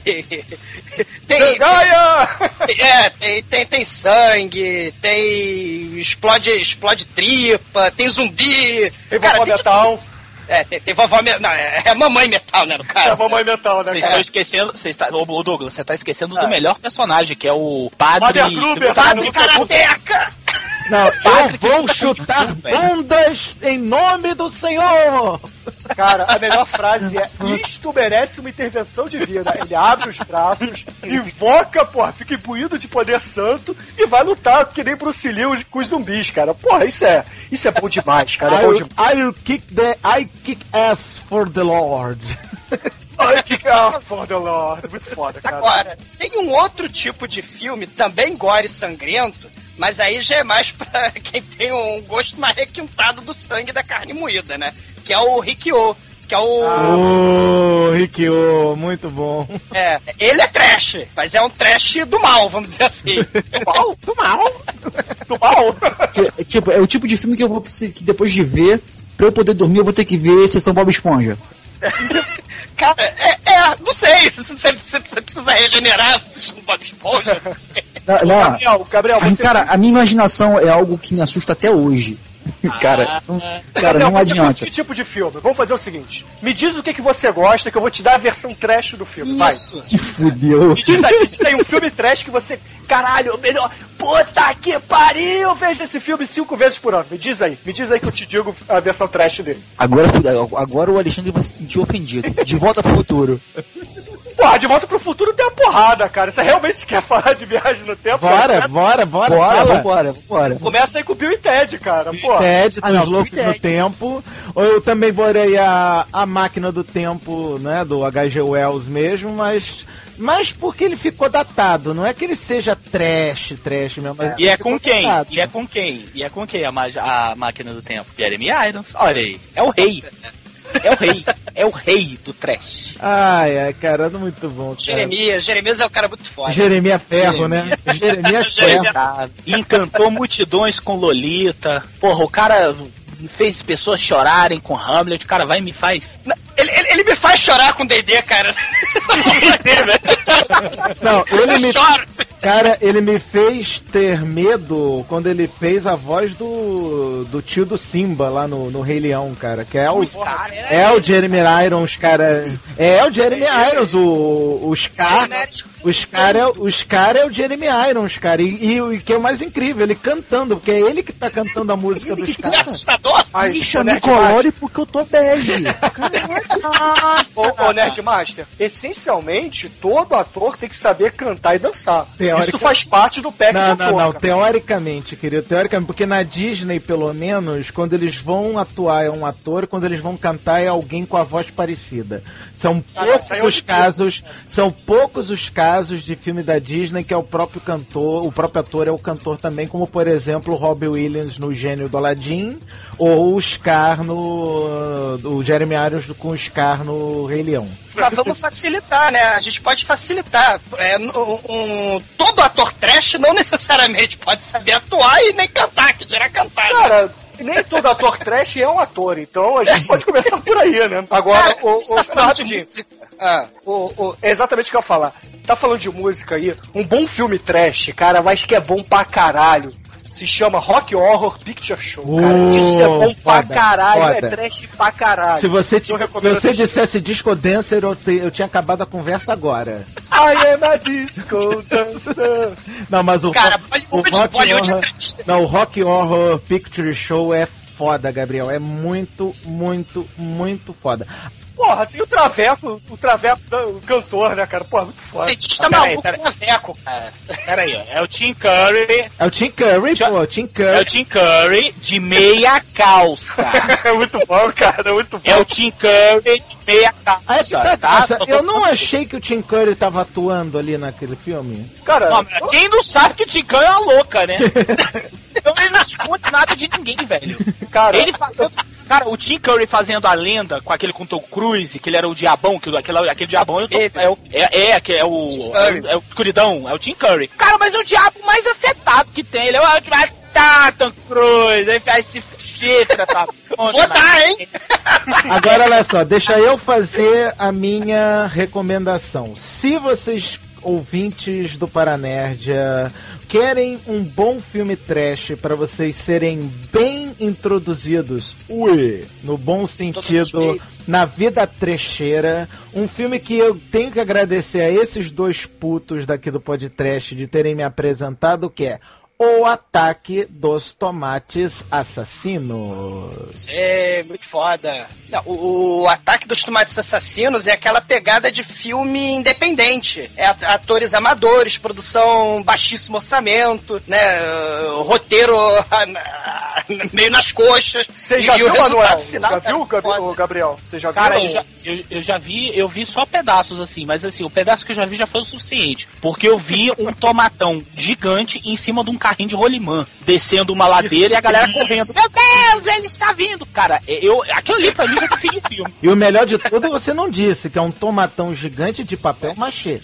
tem sangue, tem explode tripa, tem zumbi. Tem vovó metal. Tem vovó metal. Não, é mamãe metal, né, no caso. É mamãe metal, né, Vocês estão esquecendo... Ô, Douglas, você tá esquecendo do melhor personagem, que é o Padre Karateca! Não, eu vou chutar bundas em nome do Senhor! Cara, a melhor frase é: isto merece uma intervenção divina. Ele abre os braços, invoca, porra, fica imbuído de poder santo e vai lutar que nem Bruce Lee com os zumbis, cara. Porra, isso é bom demais, cara. I kick ass for the Lord. I kick ass for the Lord. Muito foda, cara. Agora, tem um outro tipo de filme, também gore e sangrento, mas aí já é mais pra quem tem um gosto mais requintado do sangue da carne moída, né? Que é o Rikyo. Que é o... Rikyo, muito bom. Ele é trash, mas é um trash do mal, vamos dizer assim. Do mal? Tipo, é o tipo de filme que eu vou que depois de ver, pra eu poder dormir, eu vou ter que ver Sessão Bob Esponja. Cara, não sei, você precisa regenerar assistindo Bob Esponja. Não. Gabriel, você... Cara, a minha imaginação é algo que me assusta até hoje. Cara, não adianta. Que tipo de filme? Vamos fazer o seguinte: me diz o que você gosta, que eu vou te dar a versão trash do filme. Vai. Que fudeu. Me diz aí um filme trash que você... Caralho, melhor... Puta que pariu! Eu vejo esse filme 5 vezes por ano. Me diz aí que eu te digo a versão trash dele. Agora o Alexandre vai se sentir ofendido. De Volta pro Futuro. Porra, De Volta pro Futuro tem uma porrada, cara. Você realmente quer falar de viagem no tempo? Bora. Começa aí com o Bill e Ted, cara. Porra. Ted, dos Loucos no Tempo. Ou eu também borei a Máquina do Tempo, né, do H.G. Wells mesmo, mas porque ele ficou datado, não é que ele seja trash mesmo. Mas E é com quem? A Máquina do Tempo? Jeremy Irons. Olha aí, é o rei. É o rei do trash. Ai, cara, muito bom, cara. Jeremias é um cara muito foda. Jeremias Ferro, né? Jeremias Ferro. Encantou multidões com Lolita. Porra, o cara fez pessoas chorarem com Hamlet. O cara vai e me faz... Ele me faz chorar com D&D, cara. Não, ele me fez ter medo quando ele fez a voz do tio do Simba lá no Rei Leão, cara. Que é o Jeremy Irons, cara. É o Jeremy Irons, o Scar. O Scar é o Jeremy Irons, cara. E o que é o mais incrível, ele cantando, porque é ele que tá cantando a música do Scar. Bicho, me colore porque eu tô bege. Ô, Nerdmaster, essencialmente, todo ator tem que saber cantar e dançar. Isso faz parte do pack do ator. Não, teoricamente, querido, porque na Disney, pelo menos, quando eles vão atuar é um ator, quando eles vão cantar é alguém com a voz parecida. São poucos os casos de filme da Disney que é o próprio ator é o cantor também, como por exemplo o Robbie Williams no Gênio do Aladdin, ou o Scar o Jeremy Irons com o Scar no Rei Leão. Mas vamos facilitar, né? A gente pode facilitar. Todo ator trash não necessariamente pode saber atuar e nem cantar, que dirá cantar. Cara, nem todo ator trash é um ator, então a gente pode começar por aí, né? Agora, rapidinho. É exatamente o que eu ia falar. Tá falando de música aí, um bom filme trash, cara, mas que é bom pra caralho. Se chama Rock Horror Picture Show, cara. Isso é bom pra caralho, é trash pra caralho. Se você dissesse Disco Dancer, eu tinha acabado a conversa agora. I am a disco dancer. Não, mas o Rock Horror Picture Show é foda, Gabriel. É muito, muito, muito foda. Porra, tem o Traveco do cantor, né, cara? Porra, muito foda. Cientista maluco, Traveco, cara. Peraí, ó. É o Tim Curry. É o Tim Curry. É o Tim Curry de meia calça. É muito bom, cara, é muito bom. É o Tim Curry de meia calça. Eu não achei que o Tim Curry tava atuando ali naquele filme. Cara, quem não sabe que o Tim Curry é uma louca, né? Então ele não esconde nada de ninguém, velho. Cara, Cara, o Tim Curry fazendo a lenda com aquele com Tom Cruise, que ele era o diabão, aquele diabão é o escuridão, é o Tim Curry. Cara, mas é o diabo mais afetado que tem. Ele é o Tom Cruise, aí faz esse chifre, essa Vou dar, hein? Agora, olha só, deixa eu fazer a minha recomendação. Se vocês, ouvintes do Paranerdia, querem um bom filme trash para vocês serem bem introduzidos, no bom sentido, na vida trecheira, um filme que eu tenho que agradecer a esses dois putos daqui do podcast de terem me apresentado, que é O Ataque dos Tomates Assassinos. É, muito foda. Não, o Ataque dos Tomates Assassinos é aquela pegada de filme independente. É atores amadores, produção baixíssimo orçamento, né? Roteiro meio nas coxas. Você já viu, Manuel? Já viu, Gabriel? Você já viu? Cara, eu já vi, eu vi só pedaços assim, mas assim, o pedaço que eu já vi já foi o suficiente. Porque eu vi um tomatão gigante em cima de um carrinho de rolimã, descendo uma ladeira e a galera correndo. Meu Deus, ele está vindo! Cara, aquilo ali pra mim é fim de filme. E o melhor de tudo, você não disse, que é um tomatão gigante de papel machê.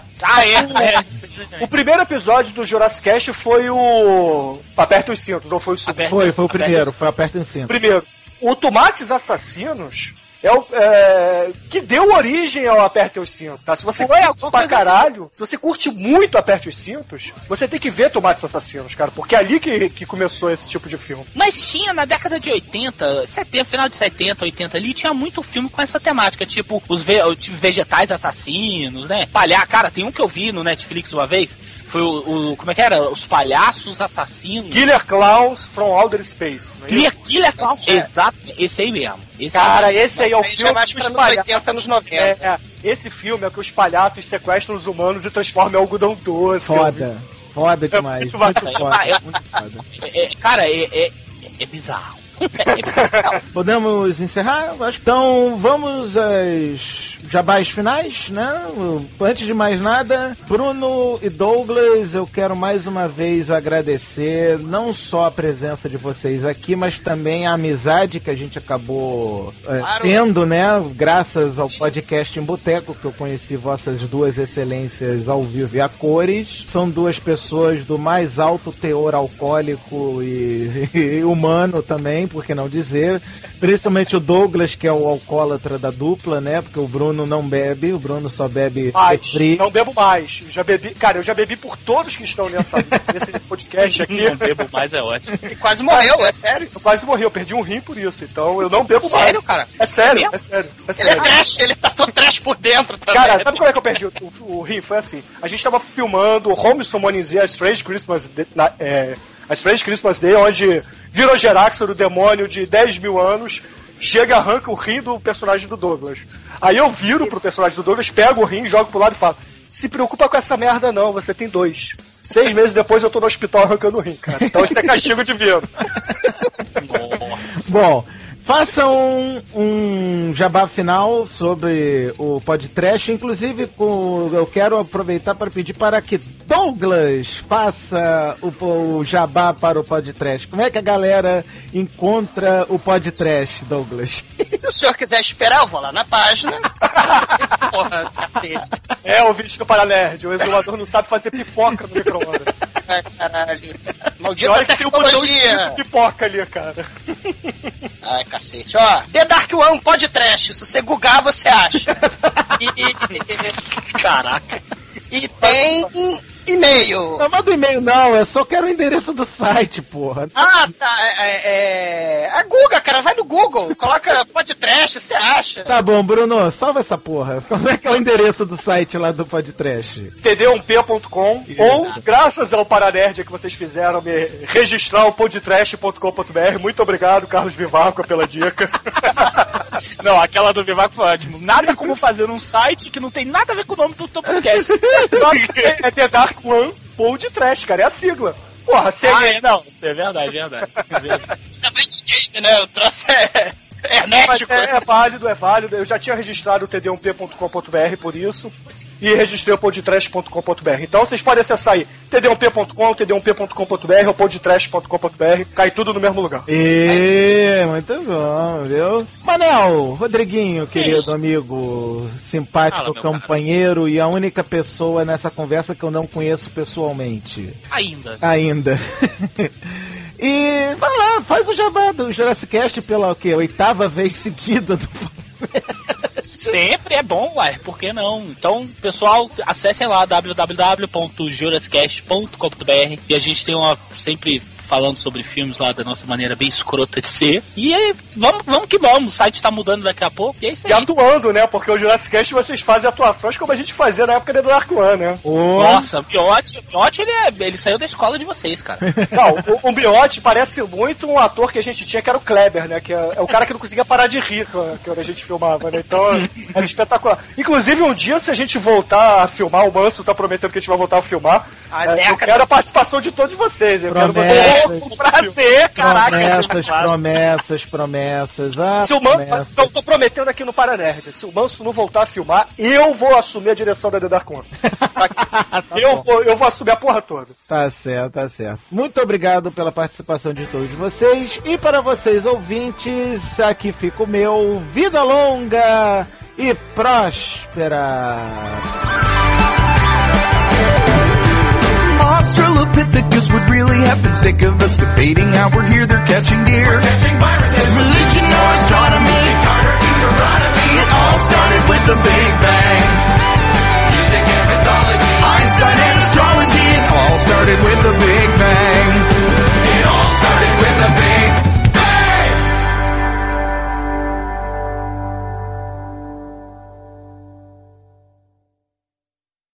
O primeiro episódio do Jurassic Cast foi o Aperta os Cintos, ou foi o segundo? Foi o primeiro, foi Aperta os Cintos. Primeiro, o Tomates Assassinos que deu origem ao Aperte os Cintos, tá? Se você curte pra caralho, se você curte muito Aperte os Cintos, você tem que ver Tomates Assassinos, cara, porque é ali que começou esse tipo de filme. Mas tinha na década de 80, final de 70, 80 ali, tinha muito filme com essa temática, tipo os vegetais assassinos, né? Cara, tem um que eu vi no Netflix uma vez, foi como é que era? Os palhaços assassinos. Killer Clowns from Outer Space. Killer Clowns, exato, esse aí mesmo. Esse aí é o filme mais para anos 80, anos 90. Esse filme é que os palhaços sequestram os humanos e transformam em algodão doce. Foda demais. Muito foda. Cara, é bizarro. Podemos encerrar? Então, vamos às jabás finais, né? Antes de mais nada, Bruno e Douglas, eu quero mais uma vez agradecer não só a presença de vocês aqui, mas também a amizade que a gente acabou tendo, né? Graças ao podcast em Boteco, que eu conheci vossas duas excelências ao vivo e a cores. São duas pessoas do mais alto teor alcoólico e humano também, por que não dizer, principalmente o Douglas, que é o alcoólatra da dupla, né, porque o Bruno não bebe, o Bruno só bebe refri. Não bebo mais, eu já bebi por todos que estão nesse podcast aqui. Não bebo mais, é ótimo. E quase morreu, é sério? Eu quase morri, eu perdi um rim por isso, então eu não bebo mais. Sério, cara? É sério. Ele é trash, ele tá todo trash por dentro também. Cara, sabe como é que eu perdi o rim? Foi assim, a gente tava filmando Home Summoning's A Strange Christmas A Strange Christmas Day, onde Vira Geraxor, o demônio de 10 mil anos, chega e arranca o rim do personagem do Douglas. Aí eu viro pro personagem do Douglas, pego o rim, jogo pro lado e falo: se preocupa com essa merda não, você tem 2. 6 meses depois eu tô no hospital arrancando o rim, cara. Então isso é castigo divino. Bom, façam um jabá final sobre o podcast. Inclusive, eu quero aproveitar para pedir para que Douglas faça o jabá para o podcast. Como é que a galera encontra o podcast, Douglas? Se o senhor quiser esperar, eu vou lá na página. Porra, cacete. O vídeo do Paranerd. O exumador não sabe fazer pipoca no micro-ondas. Ai, caralho. Maldita tecnologia. Pipoca ali, cara. Ai, cacete. Ó, The Dark One Podcast. Se você googar, você acha. Caraca. E tem e-mail. Não manda e-mail não, eu só quero o endereço do site, porra. Ah, tá. A Google, cara, vai no Google, coloca podcast, você acha. Tá bom, Bruno, salva essa porra. Como é que é o endereço do site lá do podcast? td1p.com ou, graças ao Paranerd que vocês fizeram, me registrar o podtrash.com.br. Muito obrigado, Carlos Vivaco, pela dica. Não, aquela do Vivaco foi ótimo. Nada como fazer um site que não tem nada a ver com o nome do teu podcast. É The Dark One Podcast, cara, é a sigla. Porra, não, isso é verdade. Isso é Might Game, né? O troço é hermético. É válido. Eu já tinha registrado o td1p.com.br por isso. E registrei o podtrash.com.br. Então vocês podem acessar aí td1p.com, td1p.com.br ou podtrash.com.br. Cai tudo no mesmo lugar. Muito bom, viu? Manel, Rodriguinho, querido amigo, simpático companheiro e a única pessoa nessa conversa que eu não conheço pessoalmente. Ainda. E vai lá, faz o jabá do Jurassic Cast pela 8ª vez seguida do Sempre é bom, por que não? Então, pessoal, acessem lá www.jurassicast.com.br e a gente tem sempre falando sobre filmes lá da nossa maneira bem escrota de ser. E aí, vamos que vamos. O site tá mudando daqui a pouco. E é isso aí. E atuando, né? Porque o Jurassic Cast vocês fazem atuações como a gente fazia na época do Dark One, né? Nossa, o Biote ele saiu da escola de vocês, cara. Não, o Biote parece muito um ator que a gente tinha, que era o Kleber, né? Que é o cara que não conseguia parar de rir quando a gente filmava, né? Então, era espetacular. Inclusive, um dia, se a gente voltar a filmar, o Manso tá prometendo que a gente vai voltar a filmar, eu quero a participação de todos vocês. Eu quero vocês. Prazer, caraca. Promessas. Se o Manso, eu tô prometendo aqui no Paranerd, se o Manso não voltar a filmar, eu vou assumir a direção da The Dark One. Eu vou assumir a porra toda. Tá certo. Muito obrigado pela participação de todos vocês. E para vocês ouvintes, aqui fica o meu vida longa e próspera. Australopithecus would really have been sick of us debating how we're here, they're catching deer. We're catching viruses. Religion or astronomy, Carter, Deuteronomy. It all started with the Big Bang. Music and mythology, Einstein